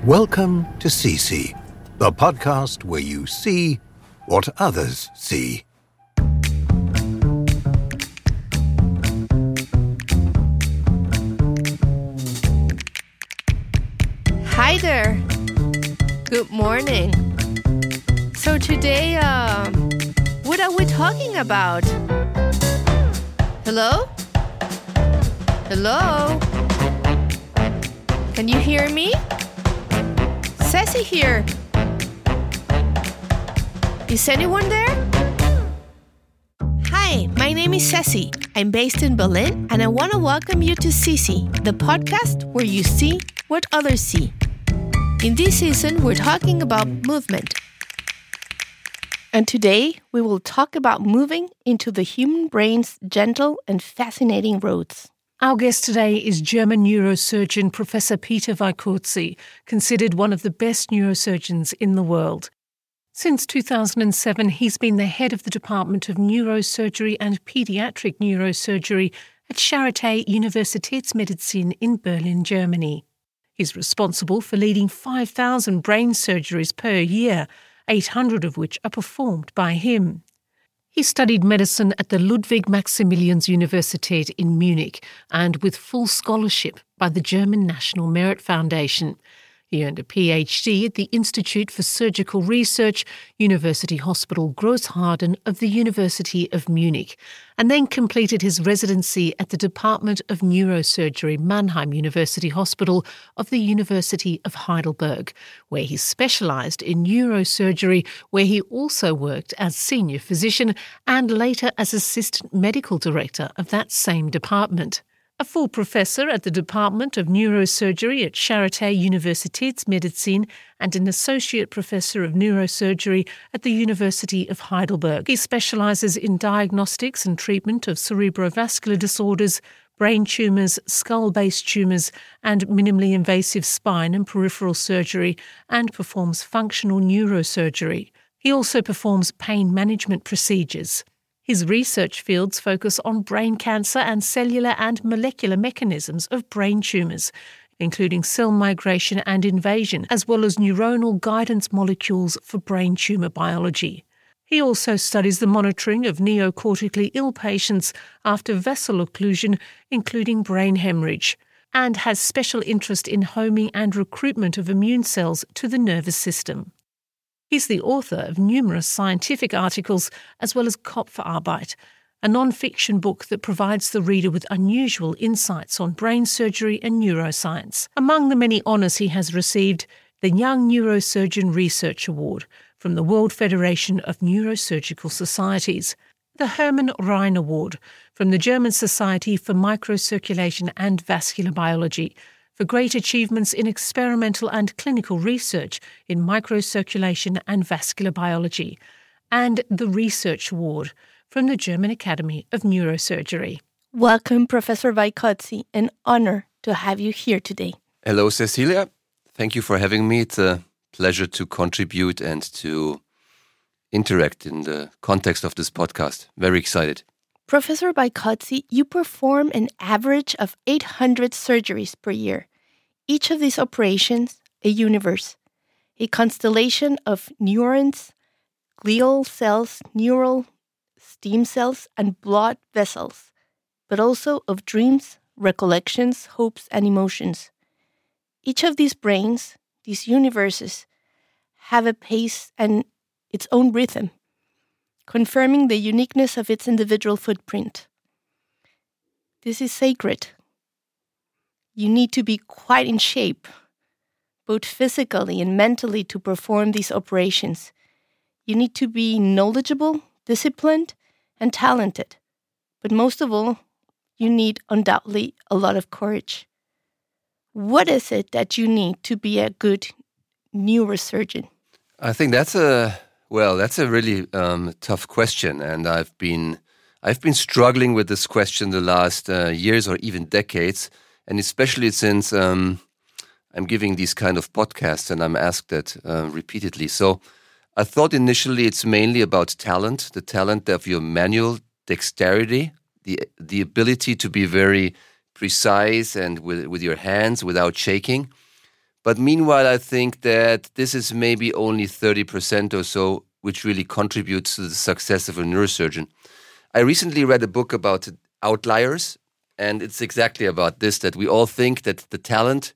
Welcome to CC, the podcast where you see what others see. Hi there. Good morning. So today, what are we talking about? Hello? Hello? Can you hear me? Sassy here. Is anyone there? Hi, my name is Sassy. I'm based in Berlin, and I want to welcome you to CC, the podcast where you see what others see. In this season, we're talking about movement. And today, we will talk about moving into the human brain's gentle and fascinating roads. Our guest today is German neurosurgeon Professor Peter Vikozzi, considered one of the best neurosurgeons in the world. Since 2007, he's been the head of the Department of Neurosurgery and Pediatric Neurosurgery at Charité Universitätsmedizin in Berlin, Germany. He's responsible for leading 5,000 brain surgeries per year, 800 of which are performed by him. He studied medicine at the Ludwig-Maximilians-Universität in Munich and with full scholarship by the German National Merit Foundation. He earned a PhD at the Institute for Surgical Research, University Hospital Grossharden of the University of Munich, and then completed his residency at the Department of Neurosurgery Mannheim University Hospital of the University of Heidelberg, where he specialized in neurosurgery, where he also worked as senior physician and later as assistant medical director of that same department. A full professor at the Department of Neurosurgery at Charité Universitätsmedizin and an associate professor of neurosurgery at the University of Heidelberg. He specializes in diagnostics and treatment of cerebrovascular disorders, brain tumours, skull-based tumours, and minimally invasive spine and peripheral surgery, and performs functional neurosurgery. He also performs pain management procedures. His research fields focus on brain cancer and cellular and molecular mechanisms of brain tumours, including cell migration and invasion, as well as neuronal guidance molecules for brain tumour biology. He also studies the monitoring of neocortically ill patients after vessel occlusion, including brain hemorrhage, and has special interest in homing and recruitment of immune cells to the nervous system. He's the author of numerous scientific articles as well as Kopfarbeit, a non-fiction book that provides the reader with unusual insights on brain surgery and neuroscience. Among the many honours he has received, the Young Neurosurgeon Research Award from the World Federation of Neurosurgical Societies, the Hermann Rhein Award from the German Society for Microcirculation and Vascular Biology, for great achievements in experimental and clinical research in microcirculation and vascular biology, and the Research Award from the German Academy of Neurosurgery. Welcome, Professor Vikozzi. An honor to have you here today. Hello, Cecilia. Thank you for having me. It's a pleasure to contribute and to interact in the context of this podcast. Very excited. Professor Vikozzi, you perform an average of 800 surgeries per year. Each of these operations, a universe, a constellation of neurons, glial cells, neural stem cells, and blood vessels, but also of dreams, recollections, hopes, and emotions. Each of these brains, these universes, have a pace and its own rhythm, confirming the uniqueness of its individual footprint. This is sacred. You need to be quite in shape, both physically and mentally, to perform these operations. You need to be knowledgeable, disciplined, and talented. But most of all, you need undoubtedly a lot of courage. What is it that you need to be a good neurosurgeon? I think that's a really tough question, and I've been struggling with this question the last years or even decades, and especially since I'm giving these kind of podcasts and I'm asked that repeatedly. So I thought initially it's mainly about talent, the talent of your manual dexterity, the ability to be very precise and with your hands without shaking. But meanwhile, I think that this is maybe only 30% or so, which really contributes to the success of a neurosurgeon. I recently read a book about outliers, and it's exactly about this, that we all think that the talent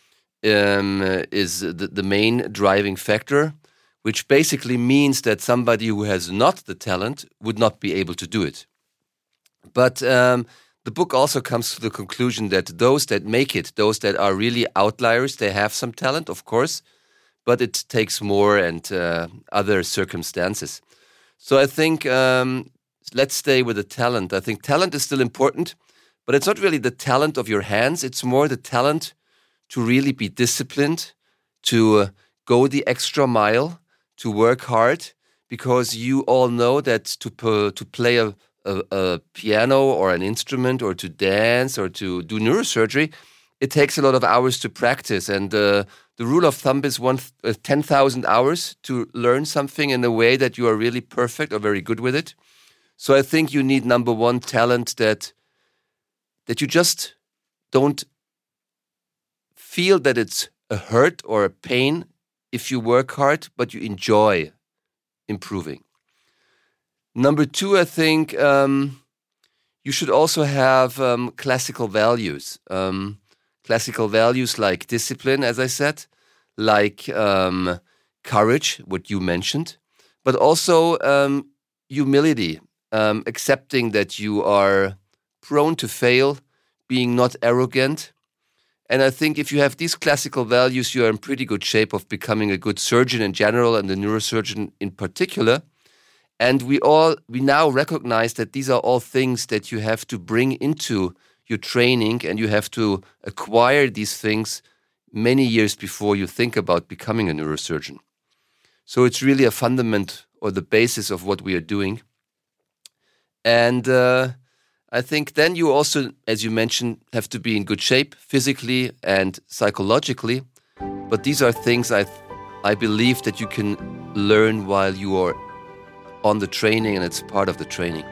is the main driving factor, which basically means that somebody who has not the talent would not be able to do it. But the book also comes to the conclusion that those that make it, those that are really outliers, they have some talent, of course, but it takes more and other circumstances. So I think let's stay with the talent. I think talent is still important, but it's not really the talent of your hands. It's more the talent to really be disciplined, to go the extra mile, to work hard, because you all know that to play a piano or an instrument or to dance or to do neurosurgery, it takes a lot of hours to practice. And the rule of thumb is 10,000 hours to learn something in a way that you are really perfect or very good with it. So I think you need, number one, talent that you just don't feel that it's a hurt or a pain if you work hard, but you enjoy improving. Number two, I think you should also have classical values. Classical values like discipline, as I said, like courage, what you mentioned, but also humility, accepting that you are prone to fail, being not arrogant. And I think if you have these classical values, you are in pretty good shape of becoming a good surgeon in general and a neurosurgeon in particular. And we now recognize that these are all things that you have to bring into your training, and you have to acquire these things many years before you think about becoming a neurosurgeon. So it's really a fundament or the basis of what we are doing. And I think then you also, as you mentioned, have to be in good shape physically and psychologically. But these are things I believe that you can learn while you are on the training, and it's part of the training.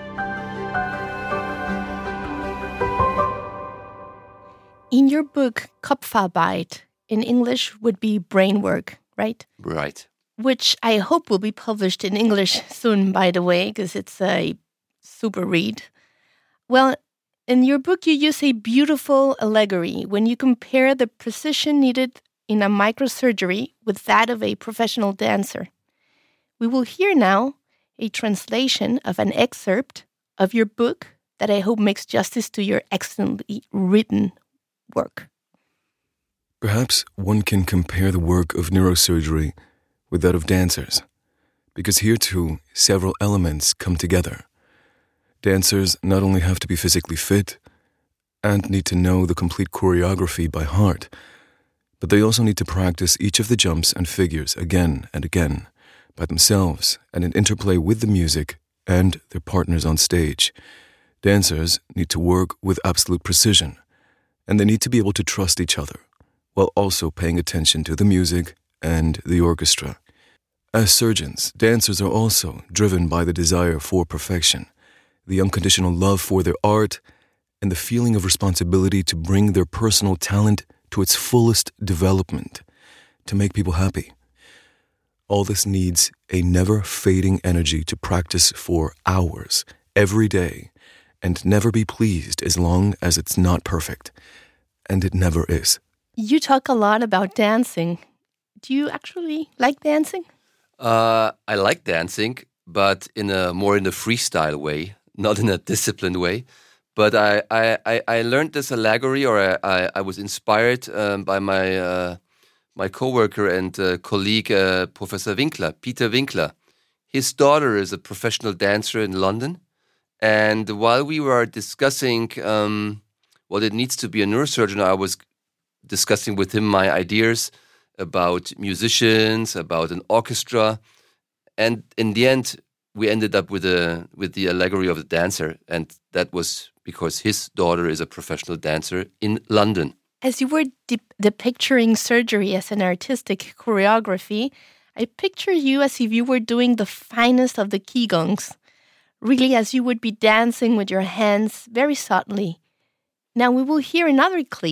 In your book, Kopfarbeit, in English would be brain work, right? Right. Which I hope will be published in English soon, by the way, because it's a super read. Well, in your book, you use a beautiful allegory when you compare the precision needed in a microsurgery with that of a professional dancer. We will hear now a translation of an excerpt of your book that I hope makes justice to your excellently written work. Perhaps one can compare the work of neurosurgery with that of dancers, because here too several elements come together. Dancers not only have to be physically fit and need to know the complete choreography by heart, but they also need to practice each of the jumps and figures again and again by themselves and in interplay with the music and their partners on stage. Dancers need to work with absolute precision, and they need to be able to trust each other while also paying attention to the music and the orchestra. As surgeons, dancers are also driven by the desire for perfection, the unconditional love for their art, and the feeling of responsibility to bring their personal talent to its fullest development, to make people happy. All this needs a never-fading energy to practice for hours, every day, and never be pleased as long as it's not perfect. And it never is. You talk a lot about dancing. Do you actually like dancing? I like dancing, but in a freestyle way, not in a disciplined way. But I learned this allegory, or I was inspired by my coworker and colleague, Professor Winkler, Peter Winkler. His daughter is a professional dancer in London. And while we were discussing what it needs to be a neurosurgeon, I was discussing with him my ideas about musicians, about an orchestra. And in the end, we ended up with the allegory of the dancer. And that was because his daughter is a professional dancer in London. As you were depicturing surgery as an artistic choreography, I picture you as if you were doing the finest of the qigongs, really as you would be dancing with your hands very subtly. Now we will hear another clip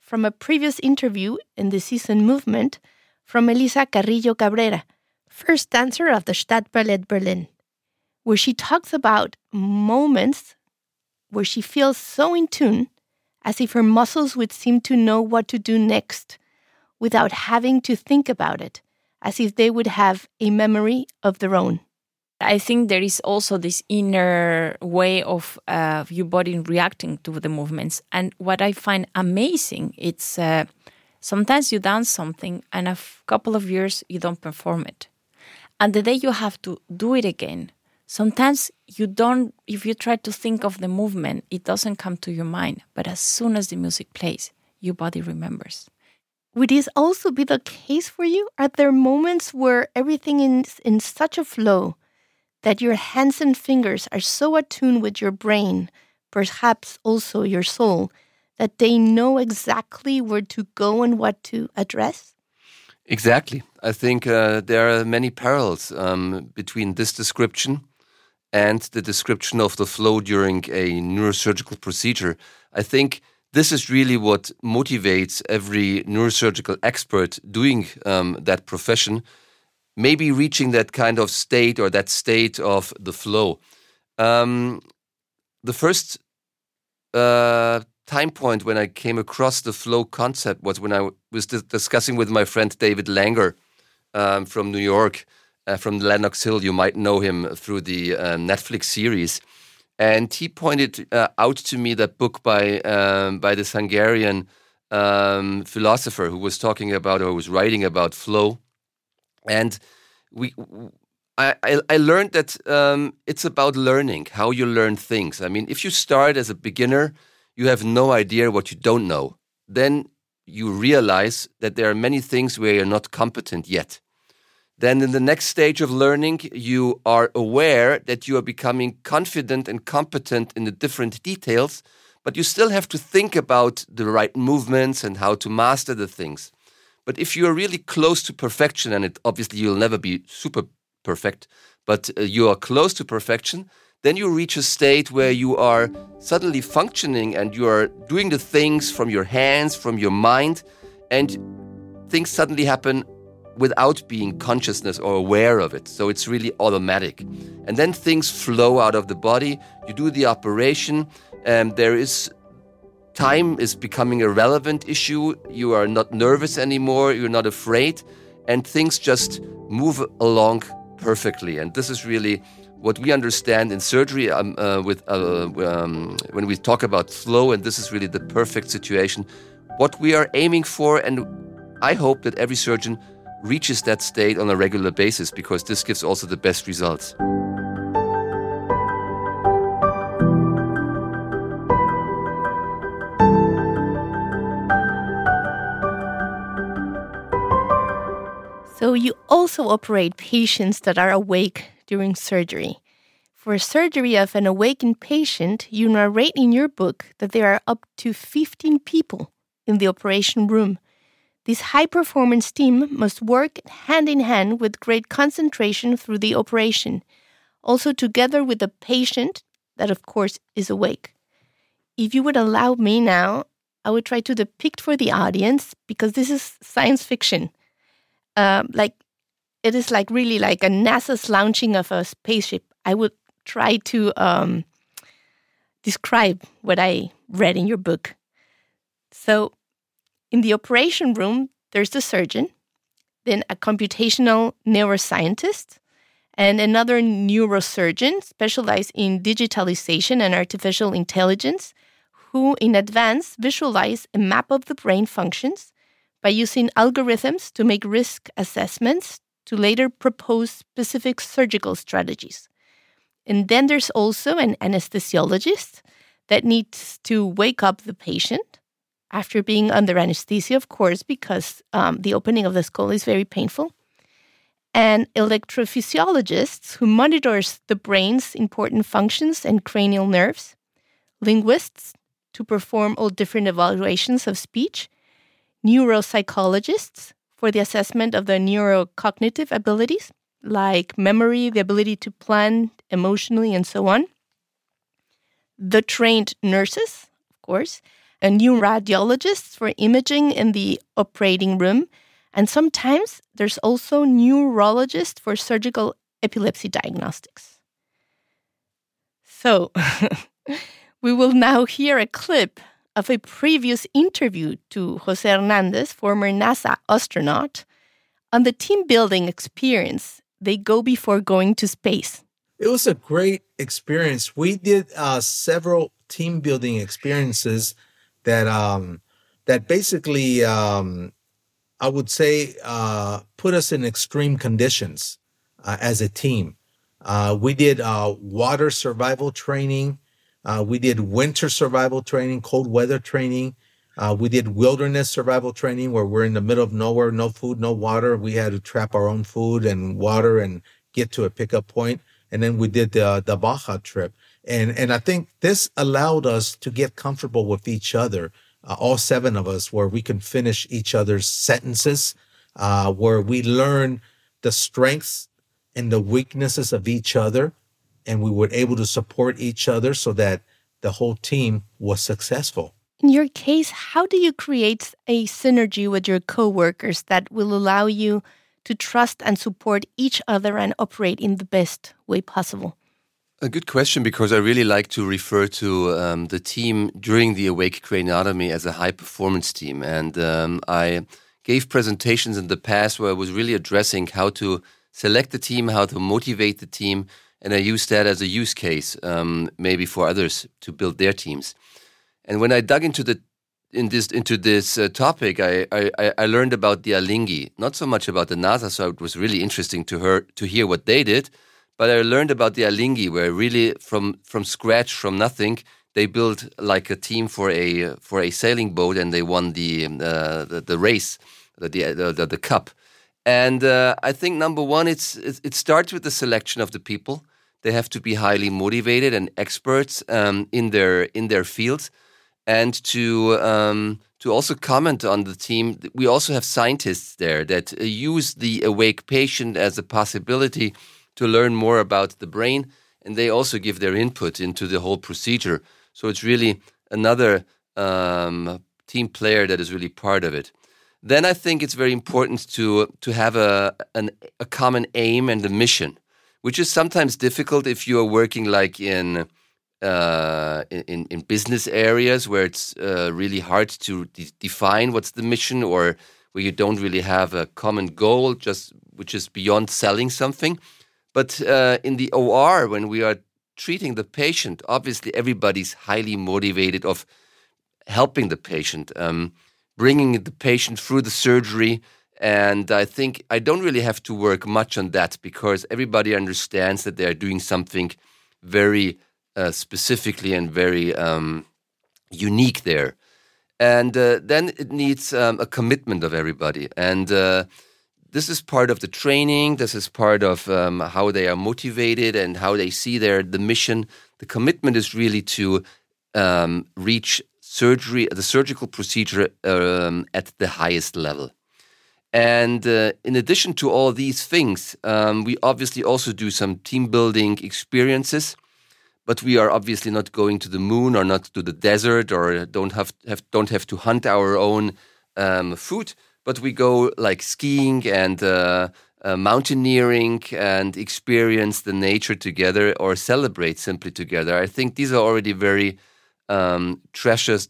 from a previous interview in the season Movement from Elisa Carrillo Cabrera, first dancer of the Stadtballett Berlin, where she talks about moments where she feels so in tune as if her muscles would seem to know what to do next without having to think about it, as if they would have a memory of their own. I think there is also this inner way of your body reacting to the movements. And what I find amazing, it's sometimes you dance something and a couple of years you don't perform it. And the day you have to do it again, sometimes you don't, if you try to think of the movement, it doesn't come to your mind. But as soon as the music plays, your body remembers. Would this also be the case for you? Are there moments where everything is in such a flow that your hands and fingers are so attuned with your brain, perhaps also your soul, that they know exactly where to go and what to address? Exactly. I think there are many parallels between this description and the description of the flow during a neurosurgical procedure. I think this is really what motivates every neurosurgical expert doing that profession, maybe reaching that kind of state or that state of the flow. The first time point when I came across the flow concept was when I was discussing with my friend David Langer from New York, from Lenox Hill. You might know him through the Netflix series. And he pointed out to me that book by this Hungarian philosopher who was talking about or was writing about flow. And I learned that it's about learning, how you learn things. I mean, if you start as a beginner, you have no idea what you don't know. Then you realize that there are many things where you're not competent yet. Then in the next stage of learning, you are aware that you are becoming confident and competent in the different details, but you still have to think about the right movements and how to master the things. But if you are really close to perfection, and obviously you'll never be super perfect, but you are close to perfection, then you reach a state where you are suddenly functioning and you are doing the things from your hands, from your mind, and things suddenly happen without being consciousness or aware of it. So it's really automatic. And then things flow out of the body. You do the operation, and time is becoming a relevant issue. You are not nervous anymore. You're not afraid. And things just move along perfectly. And this is really what we understand in surgery when we talk about flow. And this is really the perfect situation. What we are aiming for, and I hope that every surgeon reaches that state on a regular basis, because this gives also the best results. So you also operate patients that are awake during surgery. For a surgery of an awakened patient, you narrate in your book that there are up to 15 people in the operation room. This high-performance team must work hand in hand with great concentration through the operation, also together with the patient that, of course, is awake. If you would allow me now, I would try to depict for the audience, because this is science fiction. It is really like a NASA's launching of a spaceship. I would try to describe what I read in your book. So, in the operation room, there's the surgeon, then a computational neuroscientist, and another neurosurgeon specialized in digitalization and artificial intelligence, who in advance visualize a map of the brain functions by using algorithms to make risk assessments to later propose specific surgical strategies. And then there's also an anesthesiologist that needs to wake up the patient after being under anesthesia, of course, because the opening of the skull is very painful. And electrophysiologists who monitors the brain's important functions and cranial nerves. Linguists to perform all different evaluations of speech. Neuropsychologists for the assessment of the neurocognitive abilities, like memory, the ability to plan emotionally, and so on. The trained nurses, of course, a new radiologist for imaging in the operating room, and sometimes there's also neurologist for surgical epilepsy diagnostics. So, we will now hear a clip of a previous interview to Jose Hernandez, former NASA astronaut, on the team building experience they go before going to space. It was a great experience. We did several team building experiences that basically, I would say, put us in extreme conditions as a team. We did water survival training. We did winter survival training, cold weather training. We did wilderness survival training where we're in the middle of nowhere, no food, no water. We had to trap our own food and water and get to a pickup point. And then we did the Baja trip. And I think this allowed us to get comfortable with each other, all 7 of us, where we can finish each other's sentences, where we learn the strengths and the weaknesses of each other. And we were able to support each other so that the whole team was successful. In your case, how do you create a synergy with your coworkers that will allow you to trust and support each other and operate in the best way possible? A good question, because I really like to refer to the team during the Awake Craniotomy as a high-performance team. And I gave presentations in the past where I was really addressing how to select the team, how to motivate the team, and I used that as a use case, maybe for others to build their teams. And when I dug into this topic, I learned about the Alinghi, not so much about the NASA, so it was really interesting to hear what they did. But I learned about the Alinghi, where really from scratch, from nothing, they built like a team for a sailing boat, and they won the race, the cup. And I think number one, it starts with the selection of the people. They have to be highly motivated and experts in their fields, and to also comment on the team. We also have scientists there that use the awake patient as a possibility to learn more about the brain, and they also give their input into the whole procedure. So it's really another team player that is really part of it. Then I think it's very important to have a common aim and a mission, which is sometimes difficult if you are working like in business areas where it's really hard to define what's the mission, or where you don't really have a common goal, which is beyond selling something. But in the OR, when we are treating the patient, obviously everybody's highly motivated of helping the patient, bringing the patient through the surgery. And I think I don't really have to work much on that, because everybody understands that they are doing something very specifically and very unique there. And then it needs a commitment of everybody. And this is part of the training. This is part of how they are motivated and how they see the mission. The commitment is really to reach the surgical procedure at the highest level. And in addition to all these things, we obviously also do some team building experiences. But we are obviously not going to the moon or not to the desert, or don't have to hunt our own food. But we go like skiing and mountaineering and experience the nature together, or celebrate simply together. I think these are already very precious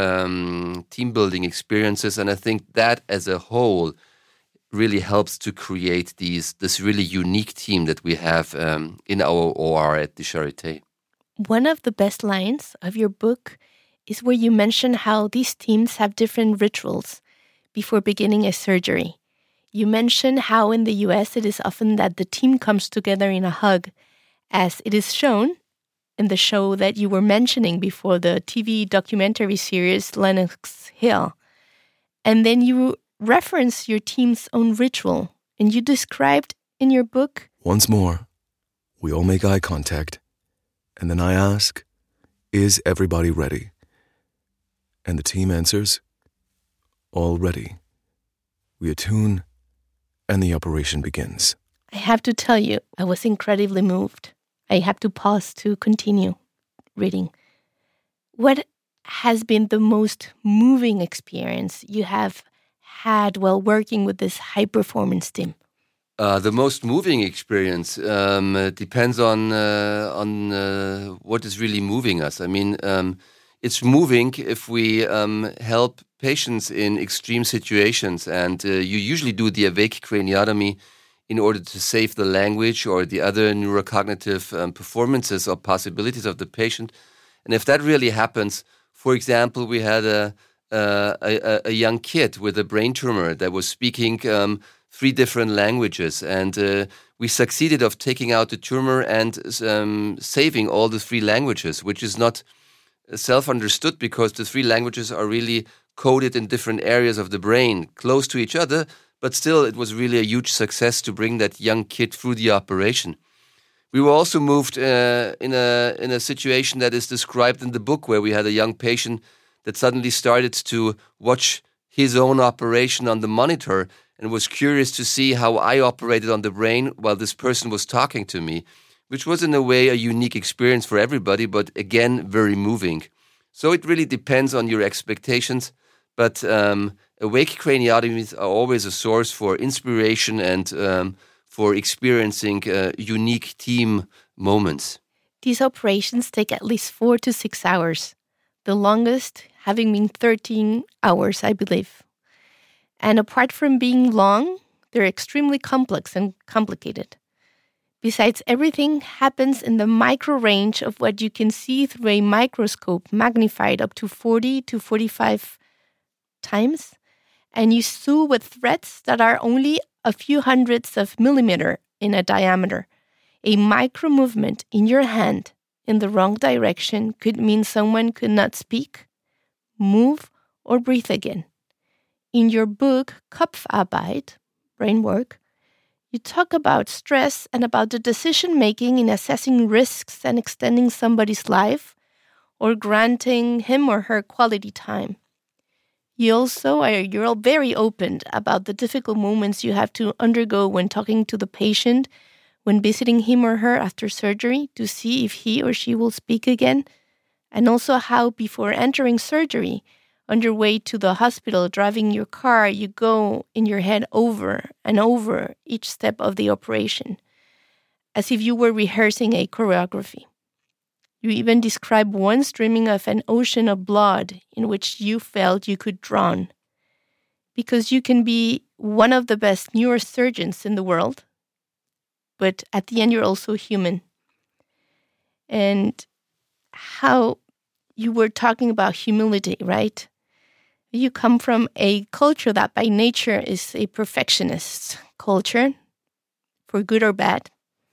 team building experiences, and I think that as a whole really helps to create this really unique team that we have in our OR at the Charité. One of the best lines of your book is where you mention how these teams have different rituals before beginning a surgery. You mention how in the US it is often that the team comes together in a hug, as it is shown in the show that you were mentioning before, the TV documentary series Lenox Hill. And then you reference your team's own ritual, and you described in your book, once more, we all make eye contact, and then I ask, is everybody ready? And the team answers, all ready. We attune, and the operation begins. I have to tell you, I was incredibly moved. I have to pause to continue reading. What has been the most moving experience you have had while working with this high-performance team? The most moving experience depends on what is really moving us. I mean, it's moving if we help patients in extreme situations, and you usually do the awake craniotomy in order to save the language or the other neurocognitive performances or possibilities of the patient. And if that really happens, for example, we had a young kid with a brain tumor that was speaking 3 different languages, and we succeeded of taking out the tumor and saving all the 3 languages, which is not self-understood because the 3 languages are really coded in different areas of the brain, close to each other, but still it was really a huge success to bring that young kid through the operation. We were also moved in a situation that is described in the book, where we had a young patient that suddenly started to watch his own operation on the monitor and was curious to see how I operated on the brain while this person was talking to me, which was in a way a unique experience for everybody, but again, very moving. So it really depends on your expectations, but awake craniotomies are always a source for inspiration and for experiencing unique team moments. These operations take at least 4 to 6 hours, the longest having been 13 hours, I believe. And apart from being long, they're extremely complex and complicated. Besides, everything happens in the micro range of what you can see through a microscope magnified up to 40 to 45 times. And you sew with threads that are only a few hundredths of millimeter in a diameter. A micro movement in your hand in the wrong direction could mean someone could not speak, move, or breathe again. In your book, Kopfarbeit, Brain Work, you talk about stress and about the decision-making in assessing risks and extending somebody's life or granting him or her quality time. You're all very open about the difficult moments you have to undergo when talking to the patient, when visiting him or her after surgery to see if he or she will speak again, and also how before entering surgery, on your way to the hospital, driving your car, you go in your head over and over each step of the operation, as if you were rehearsing a choreography. You even describe once dreaming of an ocean of blood in which you felt you could drown. Because you can be one of the best neurosurgeons in the world, but at the end you're also human. And how you were talking about humility, right? You come from a culture that by nature is a perfectionist culture, for good or bad.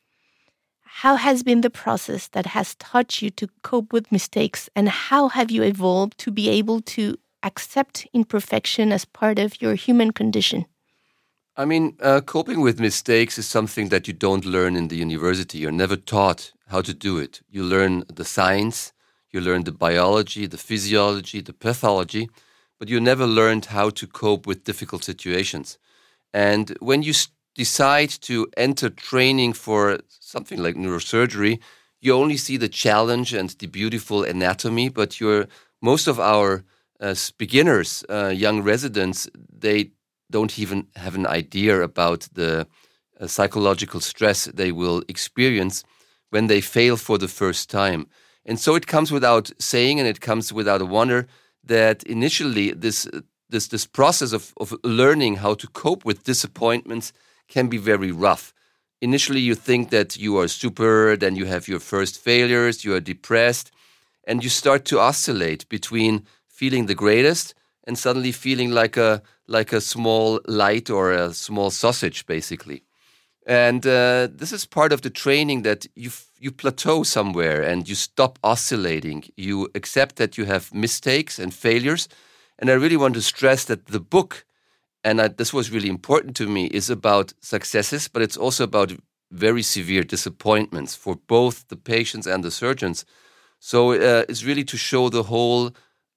How has been the process that has taught you to cope with mistakes, and how have you evolved to be able to accept imperfection as part of your human condition? I mean, coping with mistakes is something that you don't learn in the university. You're never taught how to do it. You learn the science, you learn the biology, the physiology, the pathology, but you never learned how to cope with difficult situations. And when you decide to enter training for something like neurosurgery, you only see the challenge and the beautiful anatomy, but most of our beginners, young residents, they don't even have an idea about the psychological stress they will experience when they fail for the first time. And so it comes without saying, and it comes without a wonder, that initially this process of learning how to cope with disappointments can be very rough. Initially, you think that you are super, then you have your first failures, you are depressed, and you start to oscillate between feeling the greatest and suddenly feeling like a small light or a small sausage, basically. And this is part of the training, that you plateau somewhere and you stop oscillating. You accept that you have mistakes and failures. And I really want to stress that the book, and this was really important to me, is about successes, but it's also about very severe disappointments for both the patients and the surgeons. So it's really to show the whole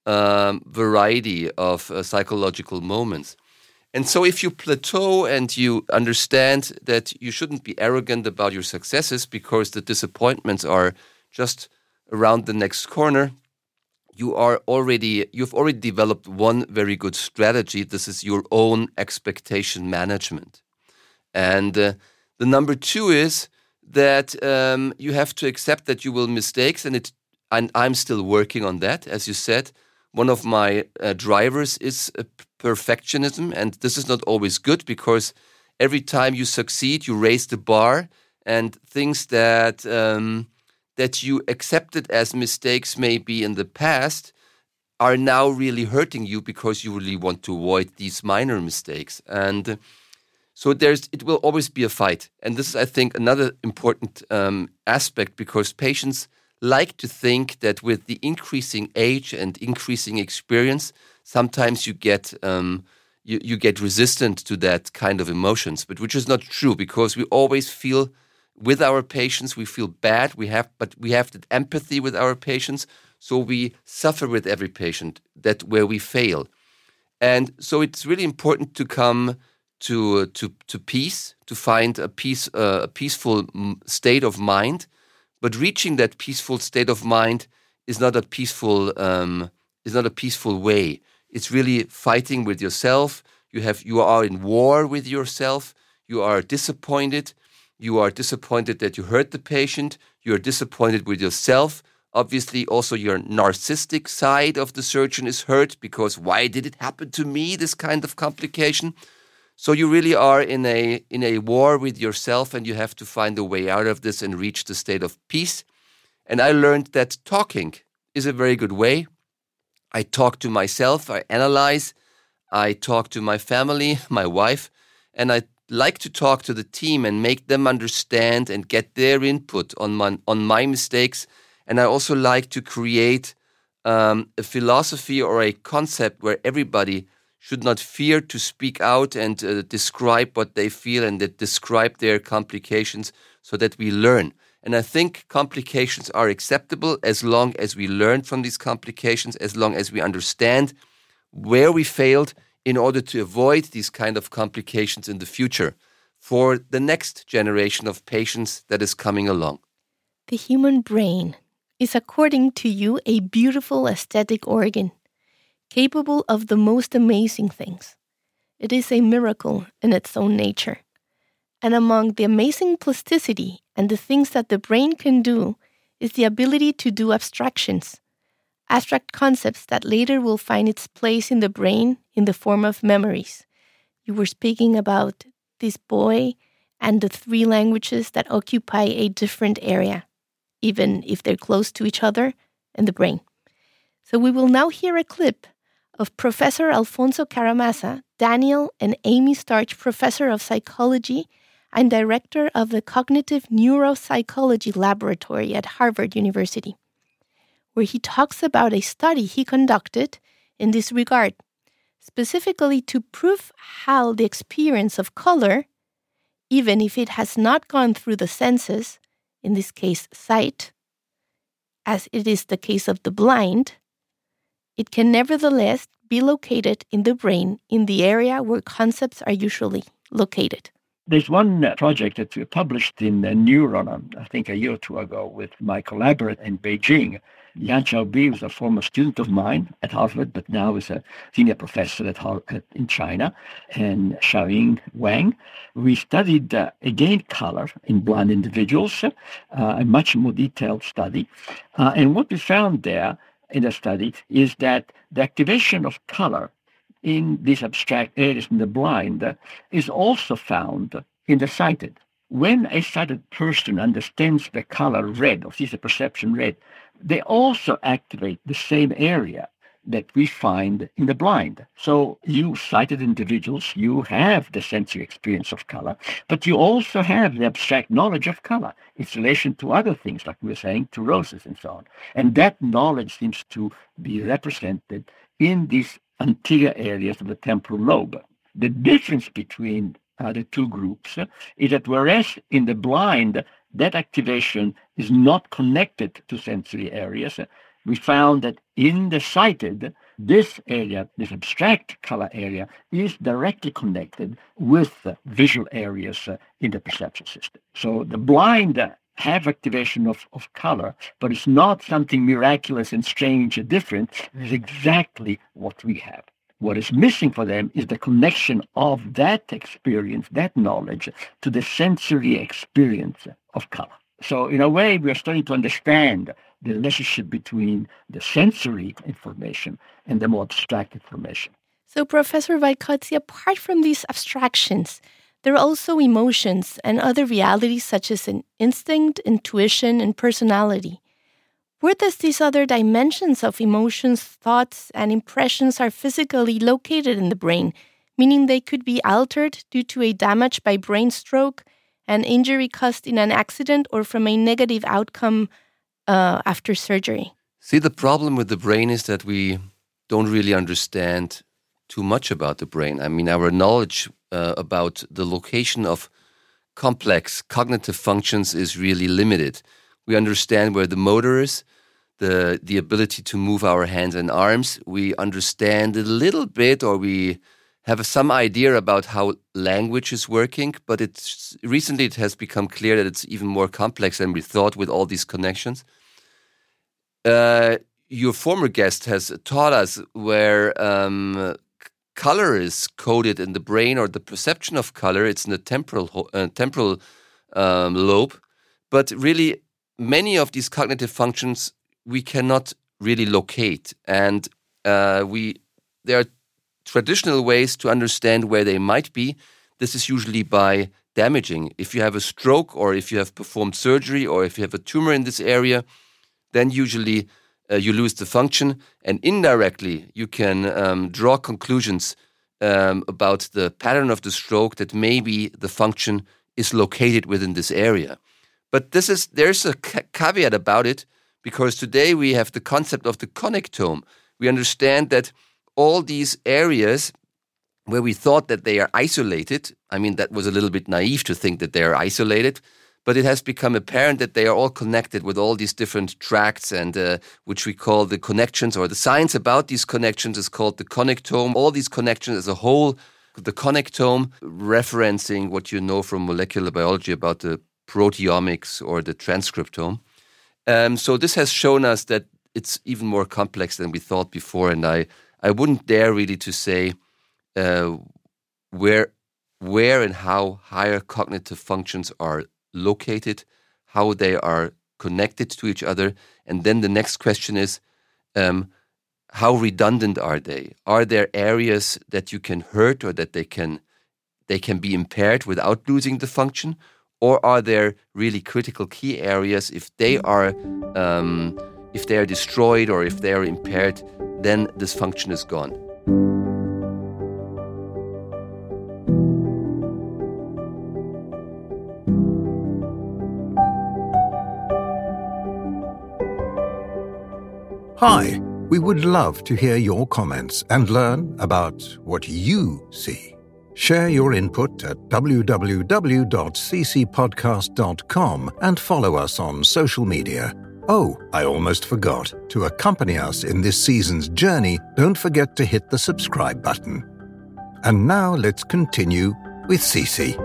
variety of psychological moments. And so if you plateau and you understand that you shouldn't be arrogant about your successes because the disappointments are just around the next corner, you've already developed one very good strategy. This is your own expectation management. And the number two is that you have to accept that you will mistakes, and I'm still working on that. As you said, one of my drivers is perfectionism, and this is not always good, because every time you succeed, you raise the bar, and things that you accepted as mistakes maybe in the past are now really hurting you, because you really want to avoid these minor mistakes. And so it will always be a fight. And this is, I think, another important aspect, because patients like to think that with the increasing age and increasing experience, sometimes you get resistant to that kind of emotions, but which is not true, because we always feel with our patients, we feel bad. But we have that empathy with our patients, so we suffer with every patient where we fail. And so it's really important to come to peace, to find a peaceful state of mind. But reaching that peaceful state of mind is not a peaceful way. It's really fighting with yourself. You are in war with yourself. You are disappointed. You are disappointed that you hurt the patient. You are disappointed with yourself. Obviously, also your narcissistic side of the surgeon is hurt, because why did it happen to me? This kind of complication. So you really are in a war with yourself, and you have to find a way out of this and reach the state of peace. And I learned that talking is a very good way. I talk to myself, I analyze, I talk to my family, my wife, and I like to talk to the team and make them understand and get their input on my mistakes. And I also like to create a philosophy or a concept where everybody should not fear to speak out and describe what they feel and describe their complications, so that we learn. And I think complications are acceptable as long as we learn from these complications, as long as we understand where we failed, in order to avoid these kind of complications in the future for the next generation of patients that is coming along. The human brain is, according to you, a beautiful aesthetic organ, capable of the most amazing things. It is a miracle in its own nature. And among the amazing plasticity and the things that the brain can do is the ability to do abstractions, abstract concepts that later will find its place in the brain in the form of memories. You were speaking about this boy and the 3 languages that occupy a different area, even if they're close to each other in the brain. So we will now hear a clip of Professor Alfonso Caramasa, Daniel and Amy Starch Professor of Psychology and Director of the Cognitive Neuropsychology Laboratory at Harvard University, where he talks about a study he conducted in this regard, specifically to prove how the experience of color, even if it has not gone through the senses, in this case sight, as it is the case of the blind, it can nevertheless be located in the brain in the area where concepts are usually located. There's one project that we published in Neuron, I think a year or two ago, with my collaborator in Beijing. Yan Xiaobi was a former student of mine at Harvard, but now is a senior professor at Harvard in China, and Xiaoying Wang. We studied, again, color in blind individuals, a much more detailed study. And what we found there in the study is that the activation of color in these abstract areas in the blind is also found in the sighted. When a sighted person understands the color red or sees a perception red, they also activate the same area that we find in the blind. So you sighted individuals, you have the sensory experience of color, but you also have the abstract knowledge of color, its relation to other things, like we were saying, to roses and so on. And that knowledge seems to be represented in these anterior areas of the temporal lobe. The difference between the two groups is that whereas in the blind, that activation is not connected to sensory areas, we found that in the sighted, this area, this abstract color area, is directly connected with visual areas in the perception system. So the blind have activation of color, but it's not something miraculous and strange and different. It's exactly what we have. What is missing for them is the connection of that experience, that knowledge, to the sensory experience of color. So in a way, we are starting to understand the relationship between the sensory information and the more abstract information. So Professor Vaikotzi, apart from these abstractions, there are also emotions and other realities such as an instinct, intuition, and personality. Where does these other dimensions of emotions, thoughts, and impressions are physically located in the brain, meaning they could be altered due to a damage by brain stroke, an injury caused in an accident, or from a negative outcome after surgery? See, the problem with the brain is that we don't really understand too much about the brain. I mean, our knowledge about the location of complex cognitive functions is really limited. We understand where the motor is, the ability to move our hands and arms. We understand a little bit, or we have some idea about how language is working, but recently it has become clear that it's even more complex than we thought with all these connections. Your former guest has taught us where color is coded in the brain, or the perception of color. It's in the temporal lobe. But really, many of these cognitive functions we cannot really locate. And there are traditional ways to understand where they might be. This is usually by damaging. If you have a stroke, or if you have performed surgery, or if you have a tumor in this area, then usually you lose the function, and indirectly you can draw conclusions about the pattern of the stroke, that maybe the function is located within this area. But there's a caveat about it, because today we have the concept of the connectome. We understand that all these areas where we thought that they are isolated, I mean, that was a little bit naive to think that they are isolated, but it has become apparent that they are all connected with all these different tracts, and which we call the connections, or the science about these connections is called the connectome. All these connections as a whole, the connectome, referencing what you know from molecular biology about the proteomics or the transcriptome. So this has shown us that it's even more complex than we thought before, and I wouldn't dare really to say where and how higher cognitive functions are located, how they are connected to each other. And then the next question is, how redundant are they? Are there areas that you can hurt, or that they can be impaired without losing the function? Or are there really critical key areas? If they are destroyed, or if they are impaired, then this function is gone. Hi, we would love to hear your comments and learn about what you see. Share your input at www.ccpodcast.com and follow us on social media. Oh, I almost forgot. To accompany us in this season's journey, don't forget to hit the subscribe button. And now let's continue with Cici.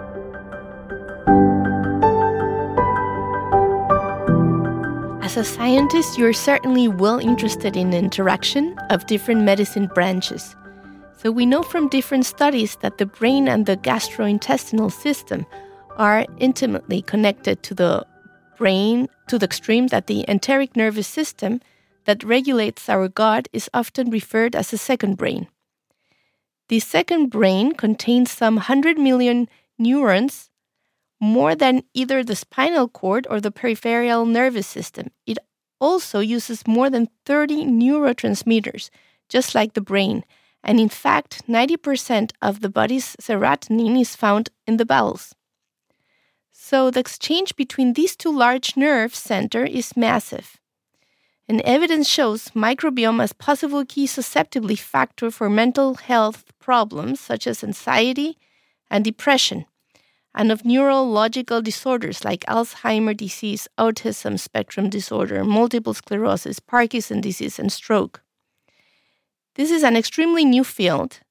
As a scientist, you're certainly well interested in the interaction of different medicine branches. So we know from different studies that the brain and the gastrointestinal system are intimately connected to the brain, to the extreme that the enteric nervous system that regulates our gut is often referred as a second brain. The second brain contains some 100 million neurons, more than either the spinal cord or the peripheral nervous system. It also uses more than 30 neurotransmitters, just like the brain. And in fact, 90% of the body's serotonin is found in the bowels. So the exchange between these two large nerve centers is massive. And evidence shows microbiome as possible key susceptibility factor for mental health problems such as anxiety and depression, and of neurological disorders like Alzheimer's disease, autism spectrum disorder, multiple sclerosis, Parkinson's disease, and stroke. This is an extremely new field,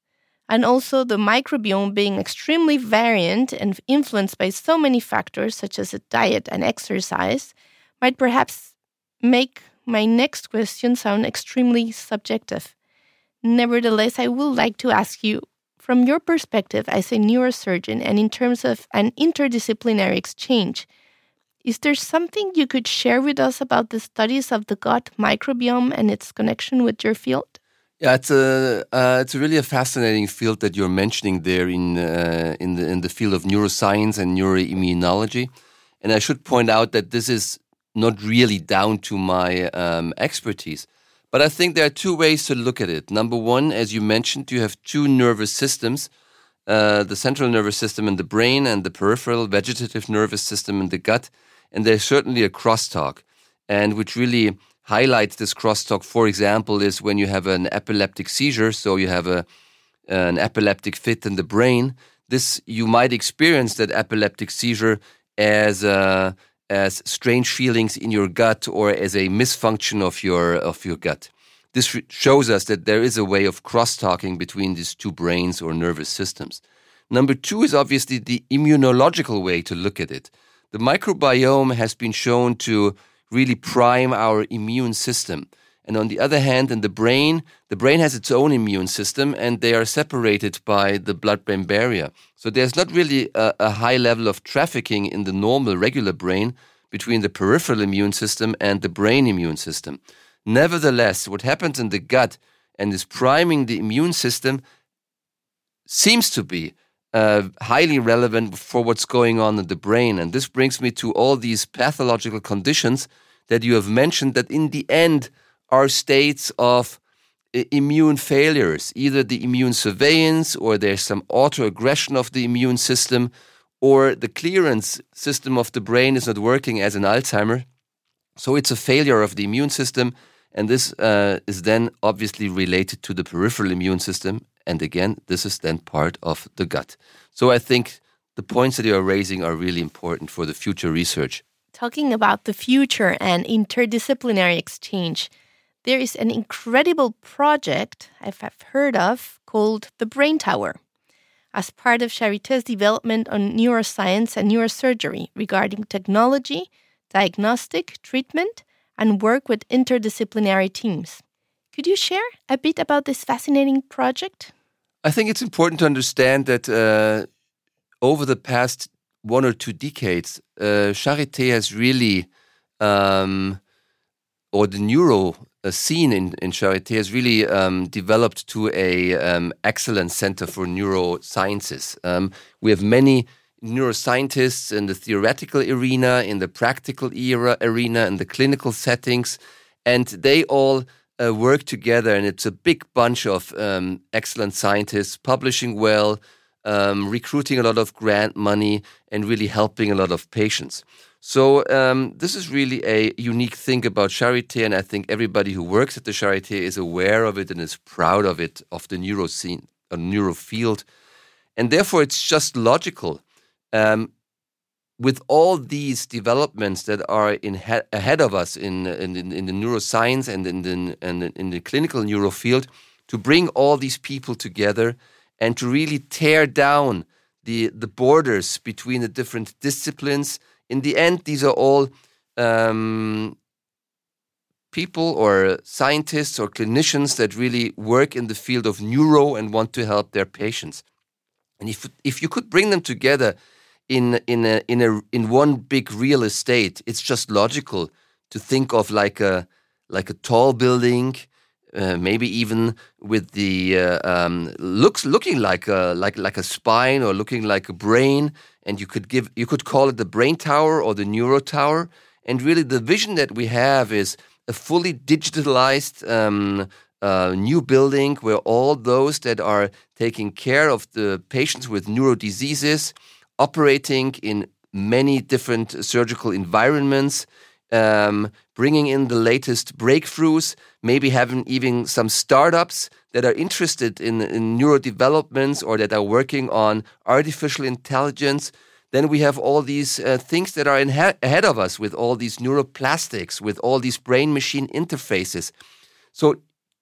and also the microbiome being extremely variant and influenced by so many factors such as diet and exercise, might perhaps make my next question sound extremely subjective. Nevertheless, I would like to ask you, from your perspective as a neurosurgeon and in terms of an interdisciplinary exchange, is there something you could share with us about the studies of the gut microbiome and its connection with your field? Yeah, it's really a fascinating field that you're mentioning there in the field of neuroscience and neuroimmunology. And I should point out that this is not really down to my expertise. But I think there are two ways to look at it. Number one, as you mentioned, you have two nervous systems, the central nervous system in the brain and the peripheral vegetative nervous system in the gut. And there's certainly a crosstalk. And which really highlights this crosstalk, for example, is when you have an epileptic seizure, so you have an epileptic fit in the brain. This, you might experience that epileptic seizure as strange feelings in your gut or as a misfunction of your gut. This shows us that there is a way of crosstalking between these two brains or nervous systems. Number two is obviously the immunological way to look at it. The microbiome has been shown to really prime our immune system. And on the other hand, in the brain has its own immune system, and they are separated by the blood-brain barrier. So there's not really a high level of trafficking in the normal, regular brain between the peripheral immune system and the brain immune system. Nevertheless, what happens in the gut and is priming the immune system seems to be highly relevant for what's going on in the brain. And this brings me to all these pathological conditions that you have mentioned that in the end are states of immune failures, either the immune surveillance or there's some autoaggression of the immune system or the clearance system of the brain is not working as in Alzheimer. So it's a failure of the immune system, and this is then obviously related to the peripheral immune system. And again, this is then part of the gut. So I think the points that you are raising are really important for the future research. Talking about the future and interdisciplinary exchange, there is an incredible project I've heard of called the Brain Tower, as part of Charité's development on neuroscience and neurosurgery regarding technology, diagnostic, treatment, and work with interdisciplinary teams. Could you share a bit about this fascinating project? I think it's important to understand that over the past 1 or 2 decades, Charité has really, or the neuro scene in Charité has really developed to a excellent center for neurosciences. We have many neuroscientists in the theoretical arena, in the practical arena, in the clinical settings, and they all work together, and it's a big bunch of excellent scientists publishing well, recruiting a lot of grant money, and really helping a lot of patients. So this is really a unique thing about Charité, and I think everybody who works at the Charité is aware of it and is proud of it, of the neuro scene, neuro field. And therefore, it's just logical. With all these developments that are ahead of us in the neuroscience and in the clinical neuro field, to bring all these people together and to really tear down the borders between the different disciplines. In the end, these are all people or scientists or clinicians that really work in the field of neuro and want to help their patients. And if you could bring them together in one big real estate, it's just logical to think of like a tall building, maybe even with the looking like a spine or looking like a brain, and you could call it the brain tower or the neuro tower. And really, the vision that we have is a fully digitalized new building where all those that are taking care of the patients with neuro diseases, operating in many different surgical environments, bringing in the latest breakthroughs, maybe having even some startups that are interested in neurodevelopments or that are working on artificial intelligence. Then we have all these things that are ahead of us with all these neuroplastics, with all these brain-machine interfaces. So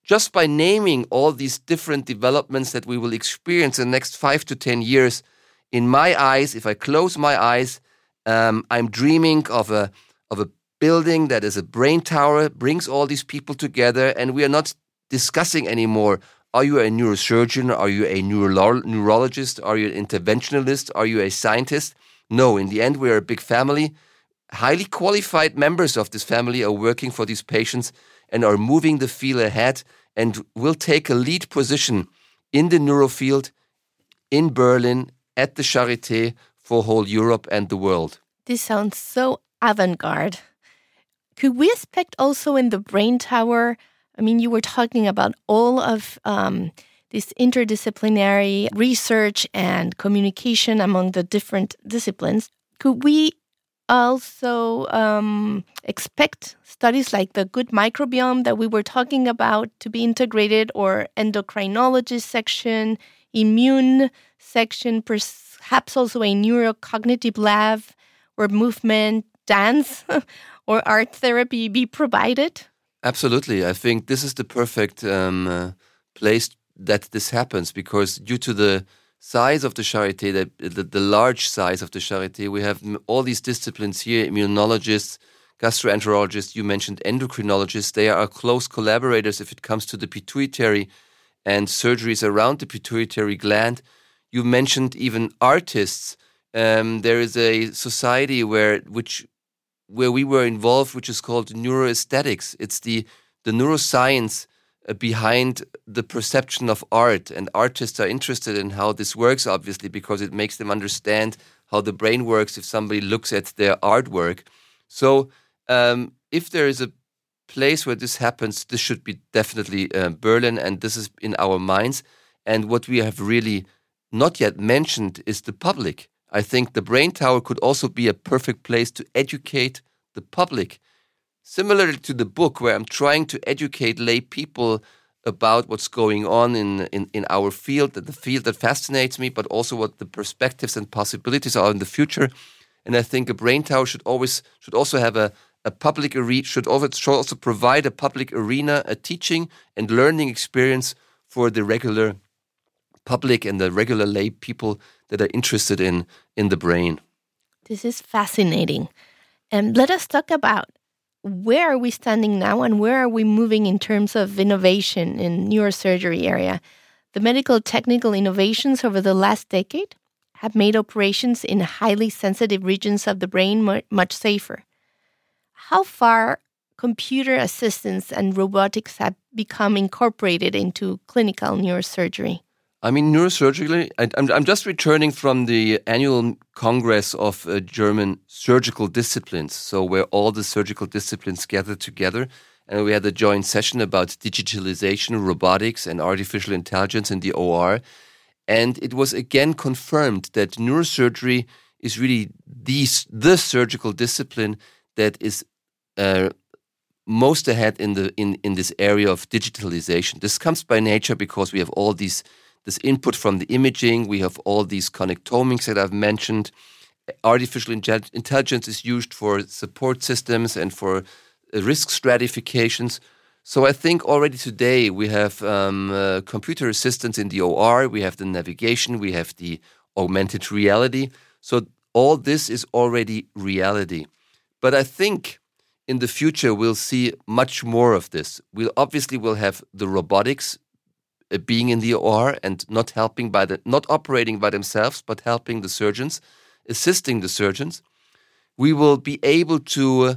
just by naming all these different developments that we will experience in the next 5 to 10 years, in my eyes, if I close my eyes, I'm dreaming of a building that is a brain tower, brings all these people together, and we are not discussing anymore, are you a neurosurgeon, are you a neurologist, are you an interventionalist, are you a scientist? No, in the end, we are a big family. Highly qualified members of this family are working for these patients and are moving the field ahead and will take a lead position in the neuro field in Berlin at the Charité for whole Europe and the world. This sounds so avant-garde. Could we expect also in the brain tower, I mean, you were talking about all of this interdisciplinary research and communication among the different disciplines. Could we also expect studies like the good microbiome that we were talking about to be integrated, or endocrinologist section, immune section, perhaps also a neurocognitive lab where movement, dance, or art therapy be provided? Absolutely. I think this is the perfect place that this happens, because due to the size of the Charité, the large size of the Charité, we have all these disciplines here, immunologists, gastroenterologists, you mentioned endocrinologists. They are close collaborators if it comes to the pituitary and surgeries around the pituitary gland. You mentioned even artists. There is a society where we were involved, which is called neuroaesthetics. It's the neuroscience behind the perception of art, and artists are interested in how this works, obviously, because it makes them understand how the brain works if somebody looks at their artwork. So if there is a place where this happens, this should be definitely Berlin, and this is in our minds. And what we have really not yet mentioned is the public. I think the Brain Tower could also be a perfect place to educate the public. Similarly to the book, where I'm trying to educate lay people about what's going on in our field, the field that fascinates me, but also what the perspectives and possibilities are in the future. And I think a Brain Tower should also have a public arena, should also provide a public arena, a teaching and learning experience for the regular public and the regular lay people that are interested in the brain. This is fascinating. And let us talk about where are we standing now and where are we moving in terms of innovation in neurosurgery area. The medical technical innovations over the last decade have made operations in highly sensitive regions of the brain much safer. How far computer assistance and robotics have become incorporated into clinical neurosurgery? I mean, neurosurgically, I'm just returning from the annual Congress of German surgical disciplines, so where all the surgical disciplines gathered together, and we had a joint session about digitalization, robotics, and artificial intelligence in the OR, and it was again confirmed that neurosurgery is really the surgical discipline that is most ahead in this area of digitalization. This comes by nature because we have all this input from the imaging, we have all these connectomics that I've mentioned. Artificial intelligence is used for support systems and for risk stratifications. So I think already today we have computer assistants in the OR, we have the navigation, we have the augmented reality. So all this is already reality. But I think in the future we'll see much more of this. We'll have the robotics being in the OR and not operating by themselves, but helping the surgeons, assisting the surgeons. We will be able to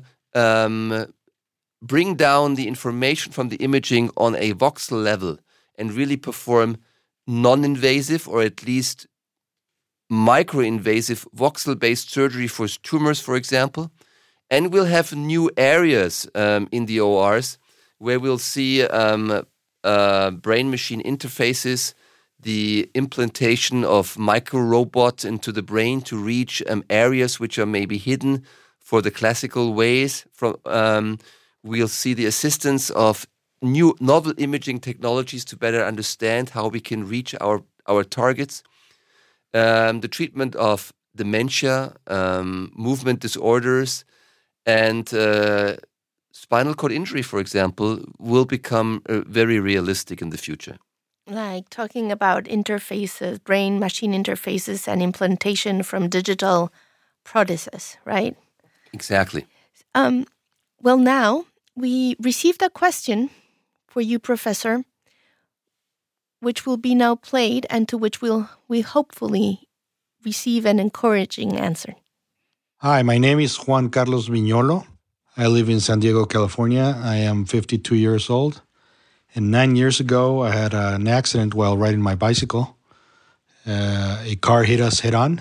bring down the information from the imaging on a voxel level and really perform non-invasive or at least micro-invasive voxel-based surgery for tumors, for example. And we'll have new areas in the ORs where we'll see brain-machine interfaces, the implantation of micro-robots into the brain to reach areas which are maybe hidden for the classical ways. We'll see the assistance of new novel imaging technologies to better understand how we can reach our targets. The treatment of dementia, movement disorders, and spinal cord injury, for example, will become very realistic in the future. Like talking about interfaces, brain-machine interfaces and implantation from digital prostheses, right? Exactly. Well, now we received a question for you, Professor, which will be now played and to which we hopefully receive an encouraging answer. Hi, my name is Juan Carlos Viñolo. I live in San Diego, California. I am 52 years old. And 9 years ago, I had an accident while riding my bicycle. A car hit us head on,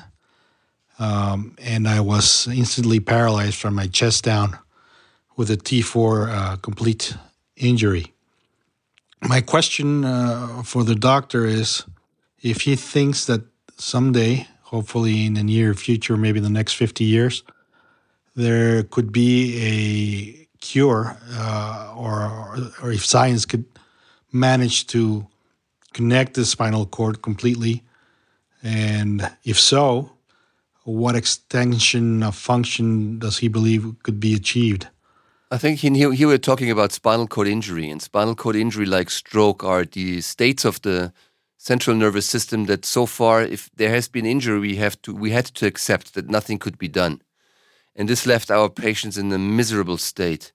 and I was instantly paralyzed from my chest down with a T4 complete injury. My question for the doctor is if he thinks that someday, hopefully in the near future, maybe the next 50 years, there could be a cure or if science could manage to connect the spinal cord completely, and if so, what extension of function does he believe could be achieved? I think here we're talking about spinal cord injury, and spinal cord injury, like stroke, are the states of the central nervous system that so far, if there has been injury, we had to accept that nothing could be done. And this left our patients in a miserable state.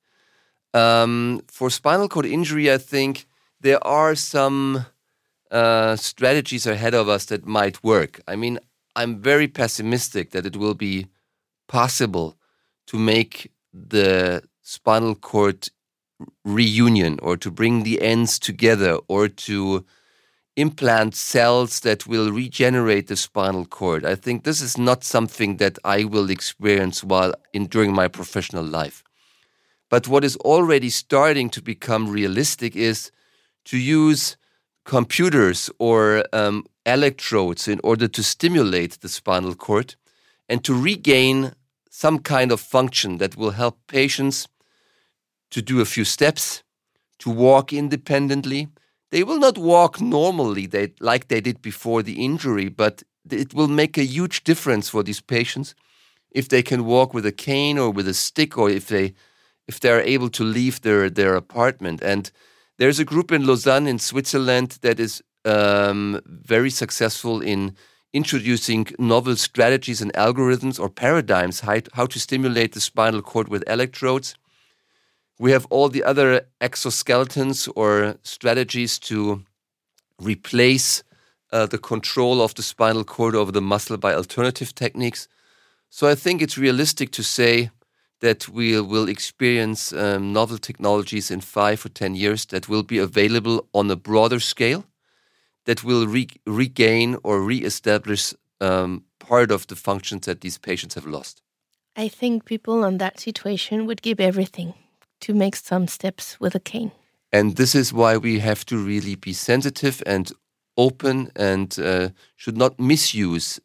For spinal cord injury, I think there are some strategies ahead of us that might work. I mean, I'm very pessimistic that it will be possible to make the spinal cord reunion or to bring the ends together or to implant cells that will regenerate the spinal cord. I think this is not something that I will experience during my professional life. But what is already starting to become realistic is to use computers or electrodes in order to stimulate the spinal cord and to regain some kind of function that will help patients to do a few steps, to walk independently. They will not walk normally like they did before the injury, but it will make a huge difference for these patients if they can walk with a cane or with a stick, or if they are able to leave their apartment. And there's a group in Lausanne in Switzerland that is very successful in introducing novel strategies and algorithms or paradigms how to stimulate the spinal cord with electrodes. We have all the other exoskeletons or strategies to replace the control of the spinal cord over the muscle by alternative techniques. So I think it's realistic to say that we will experience novel technologies in 5 or 10 years that will be available on a broader scale, that will regain or reestablish part of the functions that these patients have lost. I think people in that situation would give everything to make some steps with a cane. And this is why we have to really be sensitive and open and should not misuse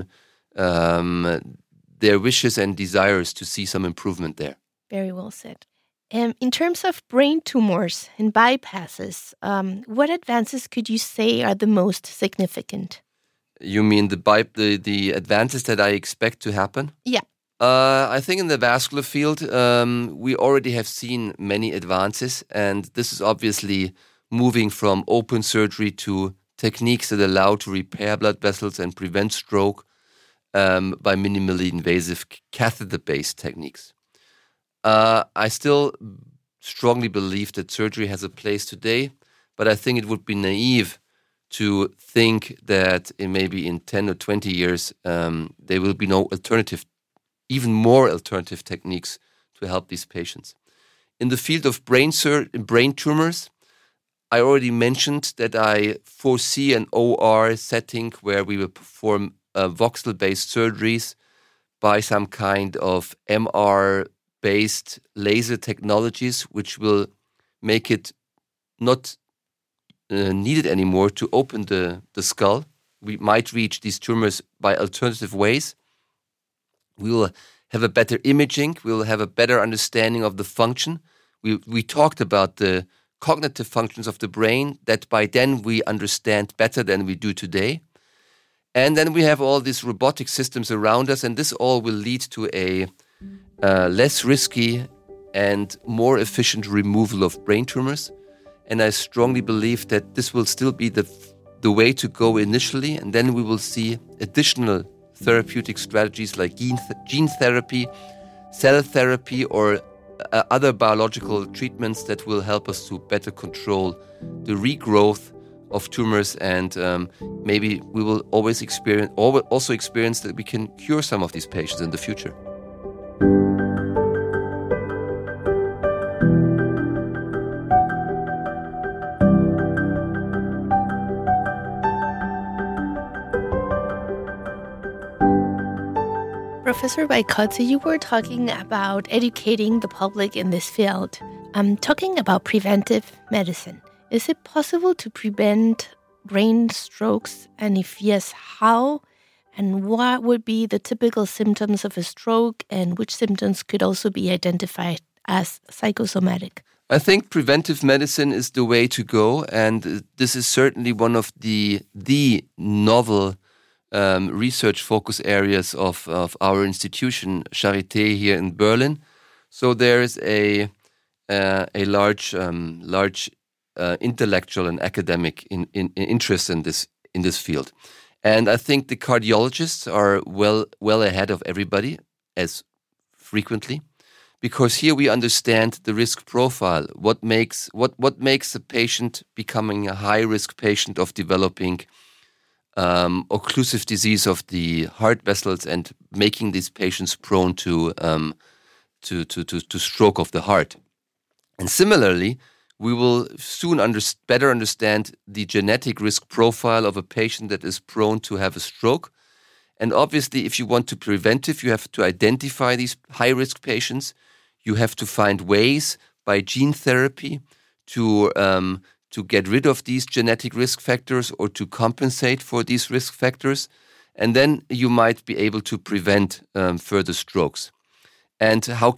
their wishes and desires to see some improvement there. Very well said. In terms of brain tumors and bypasses, what advances could you say are the most significant? You mean the advances that I expect to happen? Yeah. I think in the vascular field, we already have seen many advances, and this is obviously moving from open surgery to techniques that allow to repair blood vessels and prevent stroke by minimally invasive catheter-based techniques. I still strongly believe that surgery has a place today, but I think it would be naive to think that maybe in 10 or 20 years there will be no even more alternative techniques to help these patients. In the field of brain tumors, I already mentioned that I foresee an OR setting where we will perform voxel-based surgeries by some kind of MR-based laser technologies, which will make it not needed anymore to open the skull. We might reach these tumors by alternative ways. We will have a better imaging. We will have a better understanding of the function. We talked about the cognitive functions of the brain that by then we understand better than we do today. And then we have all these robotic systems around us, and this all will lead to a less risky and more efficient removal of brain tumors. And I strongly believe that this will still be the way to go initially, and then we will see additional therapeutic strategies like gene therapy, cell therapy, or other biological treatments that will help us to better control the regrowth of tumors, and maybe we will also experience that we can cure some of these patients in the future. Professor Vaikotzi, you were talking about educating the public in this field. I'm talking about preventive medicine. Is it possible to prevent brain strokes? And if yes, how? And what would be the typical symptoms of a stroke? And which symptoms could also be identified as psychosomatic? I think preventive medicine is the way to go. And this is certainly one of the novel research focus areas of our institution, Charité, here in Berlin. So there is a large intellectual and academic interest in this field, and I think the cardiologists are well ahead of everybody, as frequently, because here we understand the risk profile. What makes a patient becoming a high risk patient of developing occlusive disease of the heart vessels and making these patients prone to stroke of the heart. And similarly, we will soon better understand the genetic risk profile of a patient that is prone to have a stroke. And obviously, if you want to prevent it, you have to identify these high-risk patients. You have to find ways by gene therapy to get rid of these genetic risk factors or to compensate for these risk factors. And then you might be able to prevent further strokes. And how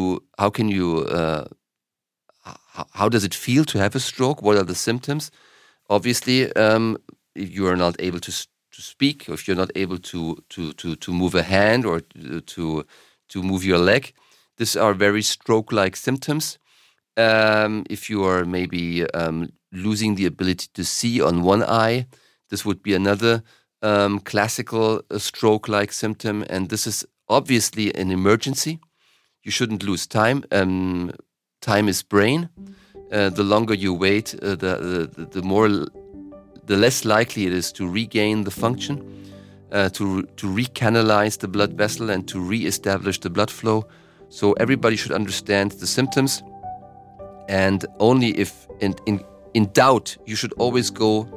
does it feel to have a stroke? What are the symptoms? Obviously, if you are not able to speak, or if you're not able to move a hand or to move your leg, these are very stroke-like symptoms. If you are maybe losing the ability to see on one eye, this would be another classical stroke-like symptom, and this is obviously an emergency. You shouldn't lose time. Time is brain. The longer you wait, the less likely it is to regain the function, to recanalize the blood vessel and to re-establish the blood flow. So everybody should understand the symptoms, and only if in doubt, you should always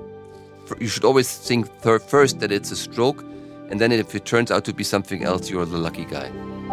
think first that it's a stroke, and then if it turns out to be something else, you're the lucky guy.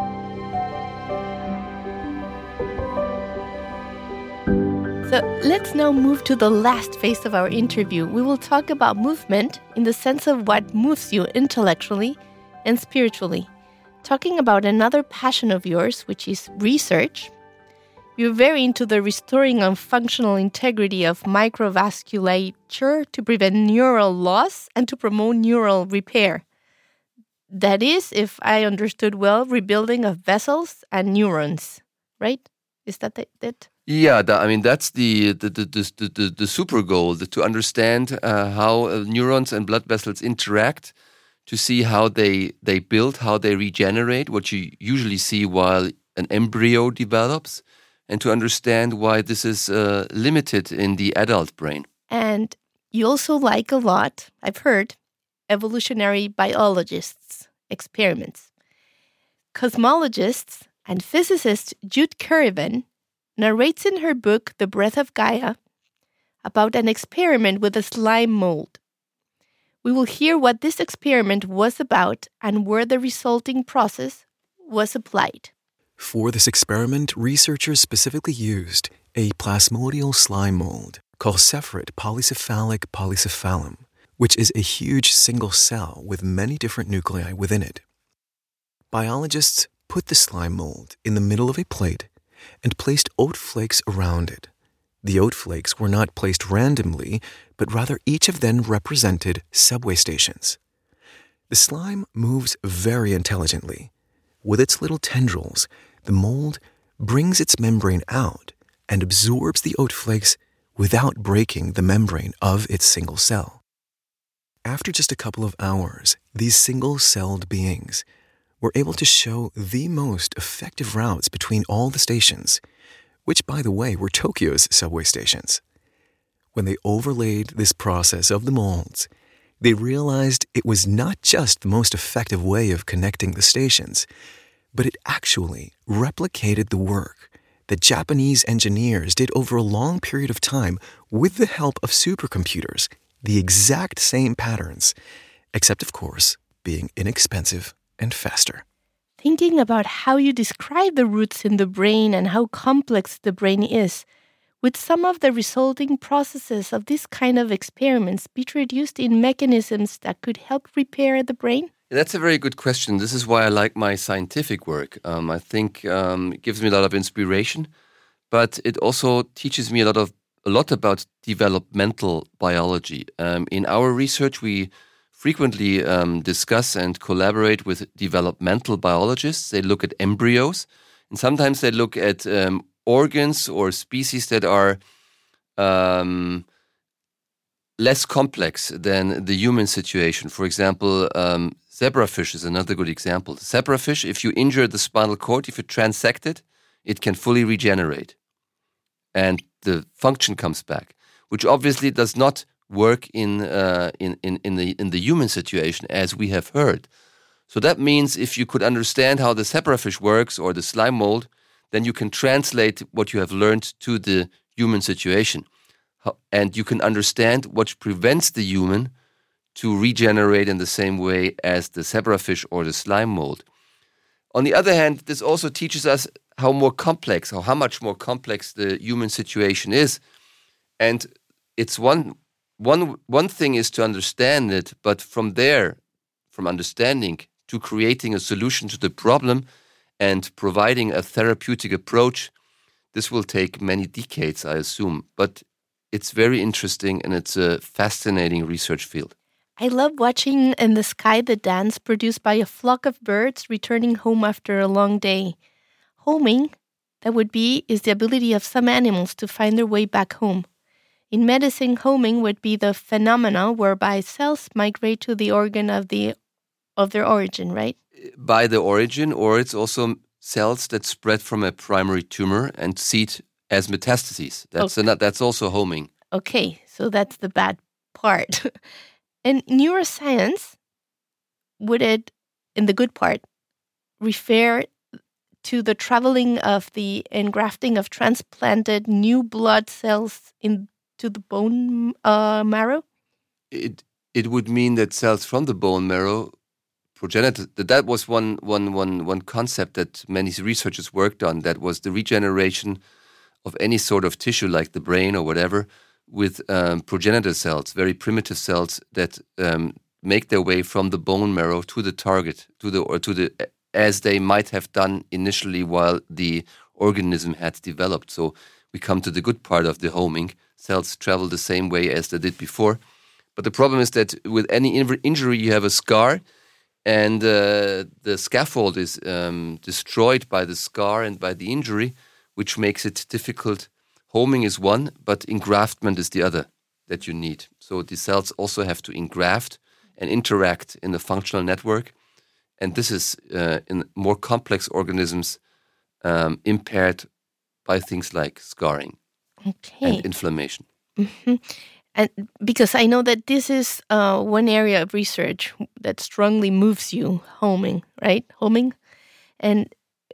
So let's now move to the last phase of our interview. We will talk about movement in the sense of what moves you intellectually and spiritually. Talking about another passion of yours, which is research. You're very into the restoring of functional integrity of microvasculature to prevent neural loss and to promote neural repair. That is, if I understood well, rebuilding of vessels and neurons, right? Is that it? Yeah, that's the super goal, to understand how neurons and blood vessels interact, to see how they build, how they regenerate, what you usually see while an embryo develops, and to understand why this is limited in the adult brain. And you also like a lot, I've heard, evolutionary biologists' experiments. Cosmologists and physicist Jude Currivan narrates in her book, The Breath of Gaia, about an experiment with a slime mold. We will hear what this experiment was about and where the resulting process was applied. For this experiment, researchers specifically used a plasmodial slime mold called Cephrid polycephalic polycephalum, which is a huge single cell with many different nuclei within it. Biologists put the slime mold in the middle of a plate and placed oat flakes around it. The oat flakes were not placed randomly, but rather each of them represented subway stations. The slime moves very intelligently. With its little tendrils, the mold brings its membrane out and absorbs the oat flakes without breaking the membrane of its single cell. After just a couple of hours, these single-celled beings were able to show the most effective routes between all the stations, which, by the way, were Tokyo's subway stations. When they overlaid this process of the molds, they realized it was not just the most effective way of connecting the stations, but it actually replicated the work that Japanese engineers did over a long period of time with the help of supercomputers, the exact same patterns, except, of course, being inexpensive and faster. Thinking about how you describe the roots in the brain and how complex the brain is, would some of the resulting processes of this kind of experiments be traduced in mechanisms that could help repair the brain? That's a very good question. This is why I like my scientific work. I think it gives me a lot of inspiration, but it also teaches me a lot about developmental biology. In our research, we frequently discuss and collaborate with developmental biologists. They look at embryos, and sometimes they look at organs or species that are less complex than the human situation. For example, zebrafish is another good example. Zebrafish, if you injure the spinal cord, if you transect it, it can fully regenerate, and the function comes back, which obviously does not work in the human situation, as we have heard. So that means if you could understand how the zebrafish works or the slime mold, then you can translate what you have learned to the human situation. And you can understand what prevents the human to regenerate in the same way as the zebrafish or the slime mold. On the other hand, this also teaches us how much more complex the human situation is. And it's one thing is to understand it, but from there, from understanding to creating a solution to the problem and providing a therapeutic approach, this will take many decades, I assume. But it's very interesting and it's a fascinating research field. I love watching in the sky the dance produced by a flock of birds returning home after a long day. Homing, is the ability of some animals to find their way back home. In medicine, homing would be the phenomena whereby cells migrate to the organ of their origin, right? By the origin, or it's also cells that spread from a primary tumor and seed as metastases. That's also homing. Okay, so that's the bad part. And neuroscience, would it, in the good part, refer to the traveling of the engrafting of transplanted new blood cells into the bone marrow? It would mean that cells from the bone marrow progenitor. That was one concept that many researchers worked on. That was the regeneration of any sort of tissue, like the brain or whatever, with progenitor cells, very primitive cells that make their way from the bone marrow to the target, as they might have done initially while the organism had developed. So we come to the good part of the homing. Cells travel the same way as they did before. But the problem is that with any injury, you have a scar, and the scaffold is destroyed by the scar and by the injury, which makes it difficult. Homing is one, but engraftment is the other that you need. So the cells also have to engraft and interact in the functional network. And this is, in more complex organisms, impaired by things like scarring and inflammation. Mm-hmm. And because I know that this is one area of research that strongly moves you, homing, right? Homing. And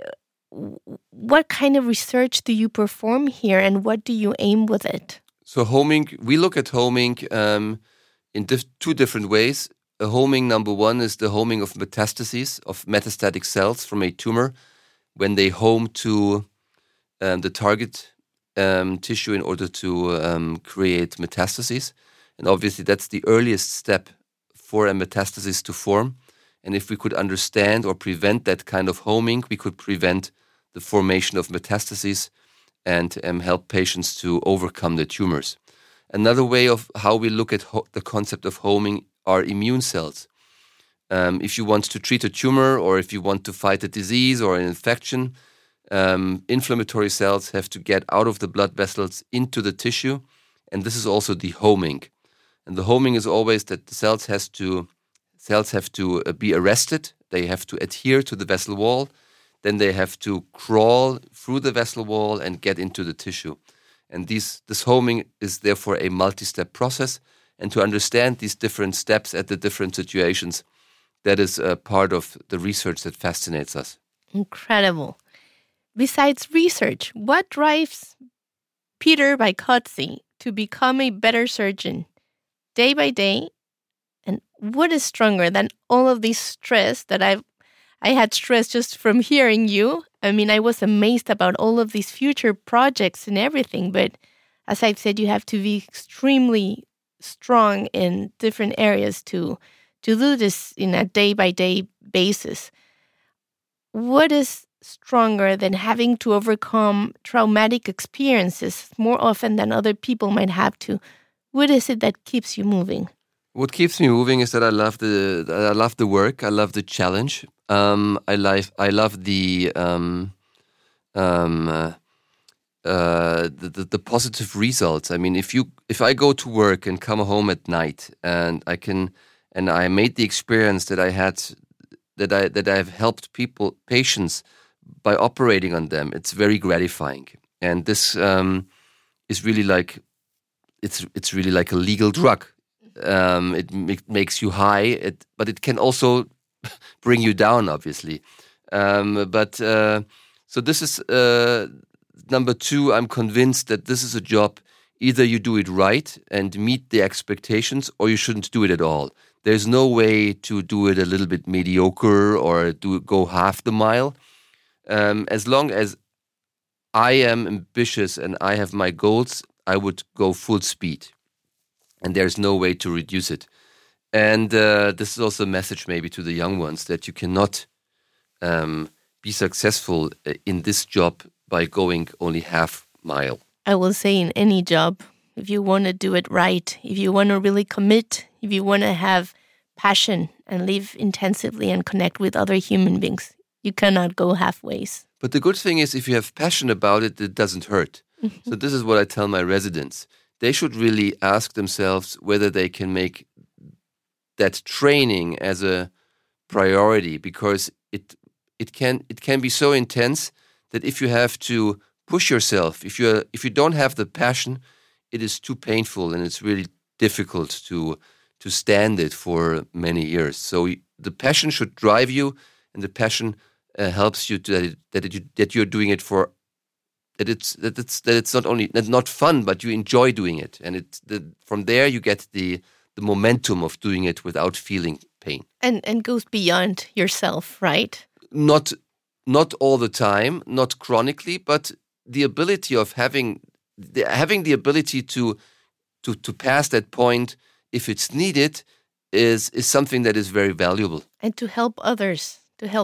what kind of research do you perform here, and what do you aim with it? So homing, we look at homing in two different ways. Homing, number one, is the homing of metastases, of metastatic cells from a tumor, when they home to the target tissue in order to create metastases. And obviously that's the earliest step for a metastasis to form. And if we could understand or prevent that kind of homing, we could prevent the formation of metastases and help patients to overcome the tumors. Another way of how we look at the concept of homing are immune cells. If you want to treat a tumor, or if you want to fight a disease or an infection, inflammatory cells have to get out of the blood vessels into the tissue, and this is also the homing. And the homing is always that the cells have to be arrested. They have to adhere to the vessel wall. Then they have to crawl through the vessel wall and get into the tissue. And this homing is therefore a multi-step process. And to understand these different steps at the different situations, that is a part of the research that fascinates us. Incredible. Besides research, what drives Peter Vicozzi to become a better surgeon day by day? And what is stronger than all of this stress that I had stress just from hearing you? I mean, I was amazed about all of these future projects and everything. But as I've said, you have to be extremely strong in different areas to do this in a day-by-day basis. What is stronger than having to overcome traumatic experiences more often than other people might have to? What is it that keeps you moving? What keeps me moving is that I love the work. I love the challenge. I love the positive results. I mean, if I go to work and come home at night and I made the experience that I've helped patients by operating on them, it's very gratifying. And this is really like it's really like a legal drug. It makes you high, but it can also bring you down, obviously. So this is number two. I'm convinced that this is a job. Either you do it right and meet the expectations, or you shouldn't do it at all. There's no way to do it a little bit mediocre or go half the mile. As long as I am ambitious and I have my goals, I would go full speed. And there's no way to reduce it. And this is also a message maybe to the young ones that you cannot be successful in this job by going only half mile. I will say in any job, if you want to do it right, if you want to really commit, if you want to have passion and live intensively and connect with other human beings, you cannot go halfways. But the good thing is if you have passion about it, it doesn't hurt. Mm-hmm. So this is what I tell my residents. They should really ask themselves whether they can make that training as a priority, because it can be so intense that if you have to push yourself, if you don't have the passion, it is too painful and it's really difficult to stand it for many years. So the passion should drive you, and the passion helps you that you're doing it for. That it's not only not fun, but you enjoy doing it, and from there you get the momentum of doing it without feeling pain. And goes beyond yourself, right? Not all the time, not chronically, but the ability of having the ability to pass that point if it's needed is something that is very valuable. And to help others,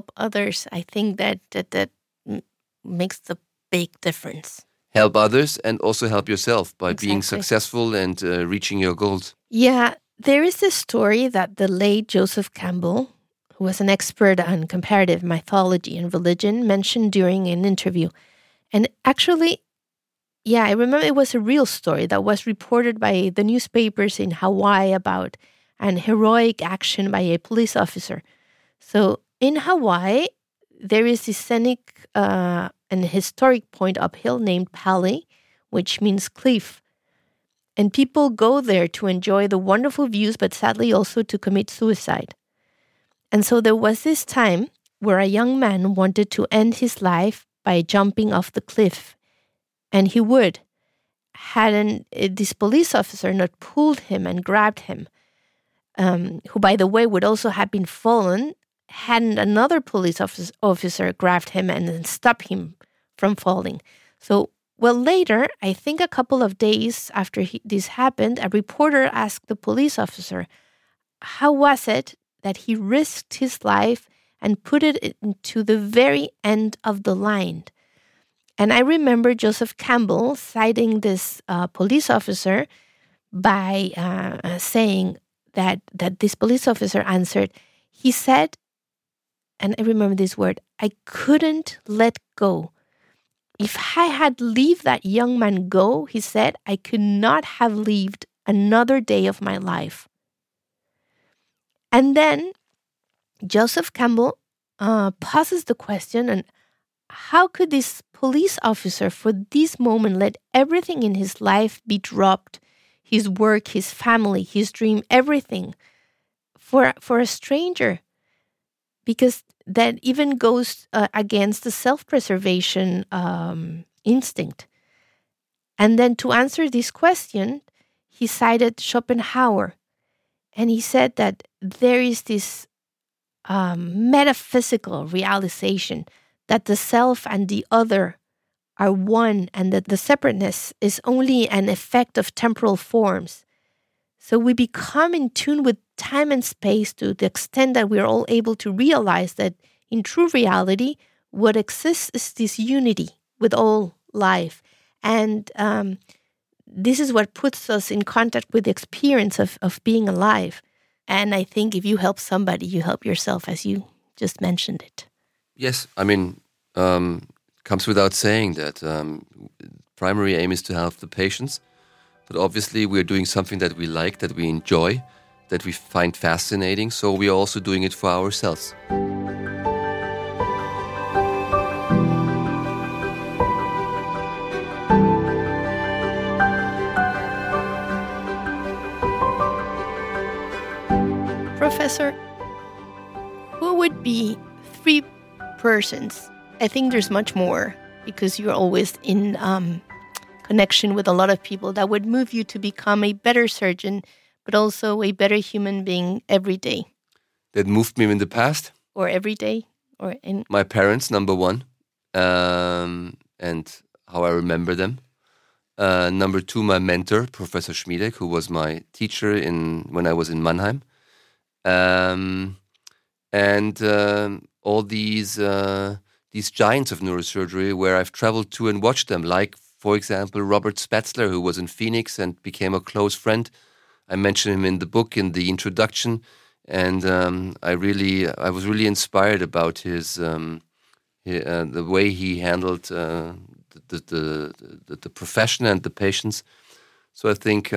I think that makes the big difference. Help others and also help yourself by being successful and reaching your goals. Yeah, there is this story that the late Joseph Campbell, who was an expert on comparative mythology and religion, mentioned during an interview. And actually, yeah, I remember it was a real story that was reported by the newspapers in Hawaii about an heroic action by a police officer. So in Hawaii, there is this scenic an historic point uphill named Pali, which means cliff. And people go there to enjoy the wonderful views, but sadly also to commit suicide. And so there was this time where a young man wanted to end his life by jumping off the cliff. And he would, hadn't this police officer not pulled him and grabbed him, who, by the way, would also have been fallen, hadn't another police officer grabbed him and then stopped him from falling. So, well, later, I think a couple of days after this happened, a reporter asked the police officer, how was it that he risked his life and put it into the very end of the line? And I remember Joseph Campbell citing this police officer by saying that this police officer answered, he said, and I remember this word, I couldn't let go if I had let that young man go, he said, I could not have lived another day of my life. And then Joseph Campbell poses the question, and how could this police officer for this moment let everything in his life be dropped? His work, his family, his dream, everything for a stranger? Because that even goes against the self-preservation instinct. And then to answer this question, he cited Schopenhauer. And he said that there is this metaphysical realization that the self and the other are one, and that the separateness is only an effect of temporal forms. So we become in tune with time and space to the extent that we are all able to realize that in true reality, what exists is this unity with all life. And this is what puts us in contact with the experience of being alive. And I think if you help somebody, you help yourself, as you just mentioned it. Yes, I mean, comes without saying that primary aim is to help the patients. But obviously we're doing something that we like, that we enjoy, that we find fascinating. So we are also doing it for ourselves. Professor, who would be 3 persons? I think there's much more because you're always in connection with a lot of people that would move you to become a better surgeon, but also a better human being every day. That moved me in the past? Or every day? Or in my parents, number 1, and how I remember them. Number 2, my mentor, Professor Schmiedek, who was my teacher when I was in Mannheim. And all these giants of neurosurgery where I've traveled to and watched them, like, for example, Robert Spatzler, who was in Phoenix and became a close friend. I mentioned him in the book, in the introduction, and I was really inspired about the way he handled the profession and the patients. So I think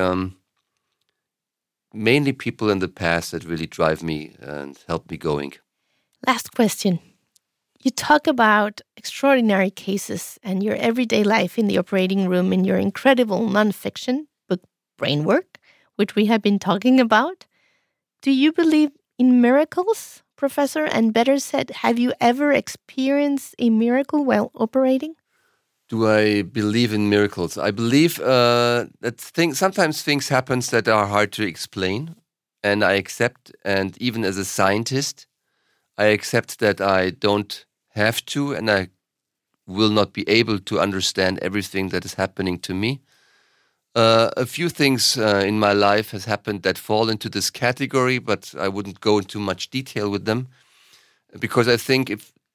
mainly people in the past that really drive me and help me going. Last question. You talk about extraordinary cases and your everyday life in the operating room in your incredible nonfiction book, Brainwork, which we have been talking about. Do you believe in miracles, Professor? And better said, have you ever experienced a miracle while operating? Do I believe in miracles? I believe that sometimes things happen that are hard to explain, and I accept, and even as a scientist, I accept that I don't have to, and I will not be able to understand everything that is happening to me. A few things in my life has happened that fall into this category, but I wouldn't go into much detail with them, because I think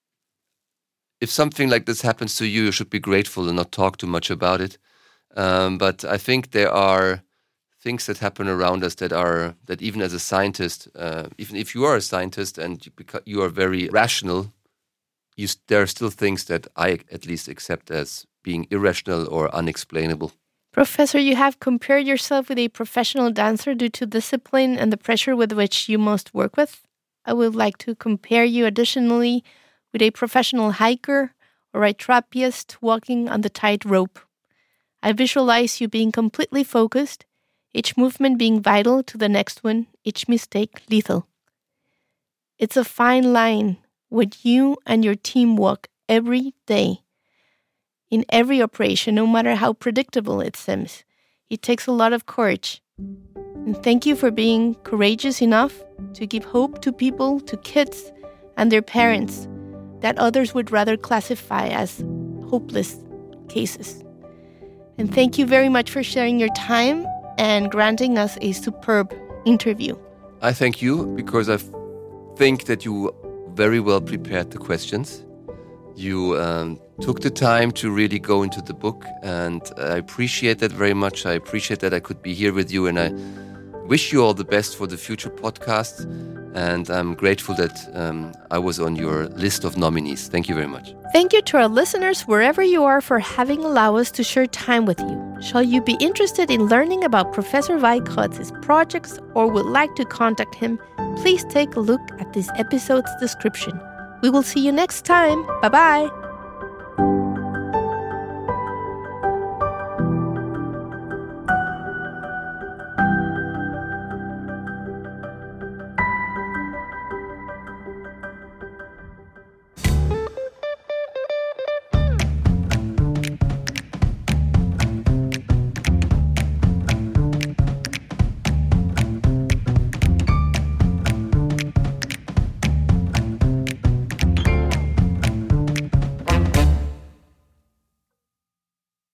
if something like this happens to you, you should be grateful and not talk too much about it. But I think there are things that happen around us that even as a scientist, even if you are a scientist and you are very rational, there are still things that I at least accept as being irrational or unexplainable. Professor, you have compared yourself with a professional dancer due to discipline and the pressure with which you must work with. I would like to compare you additionally with a professional hiker or a trapeze walking on the tightrope. I visualize you being completely focused, each movement being vital to the next one, each mistake lethal. It's a fine line what you and your team walk every day. In every operation, no matter how predictable it seems, it takes a lot of courage. And thank you for being courageous enough to give hope to people, to kids and their parents, that others would rather classify as hopeless cases. And thank you very much for sharing your time and granting us a superb interview. I thank you because I think that you very well prepared the questions. You took the time to really go into the book, and I appreciate that very much. I appreciate that I could be here with you, and I wish you all the best for the future podcasts. And I'm grateful that I was on your list of nominees. Thank you very much. Thank you to our listeners wherever you are for having allowed us to share time with you. Shall you be interested in learning about Professor Weikrotz's projects or would like to contact him, please take a look at this episode's description. We will see you next time. Bye-bye.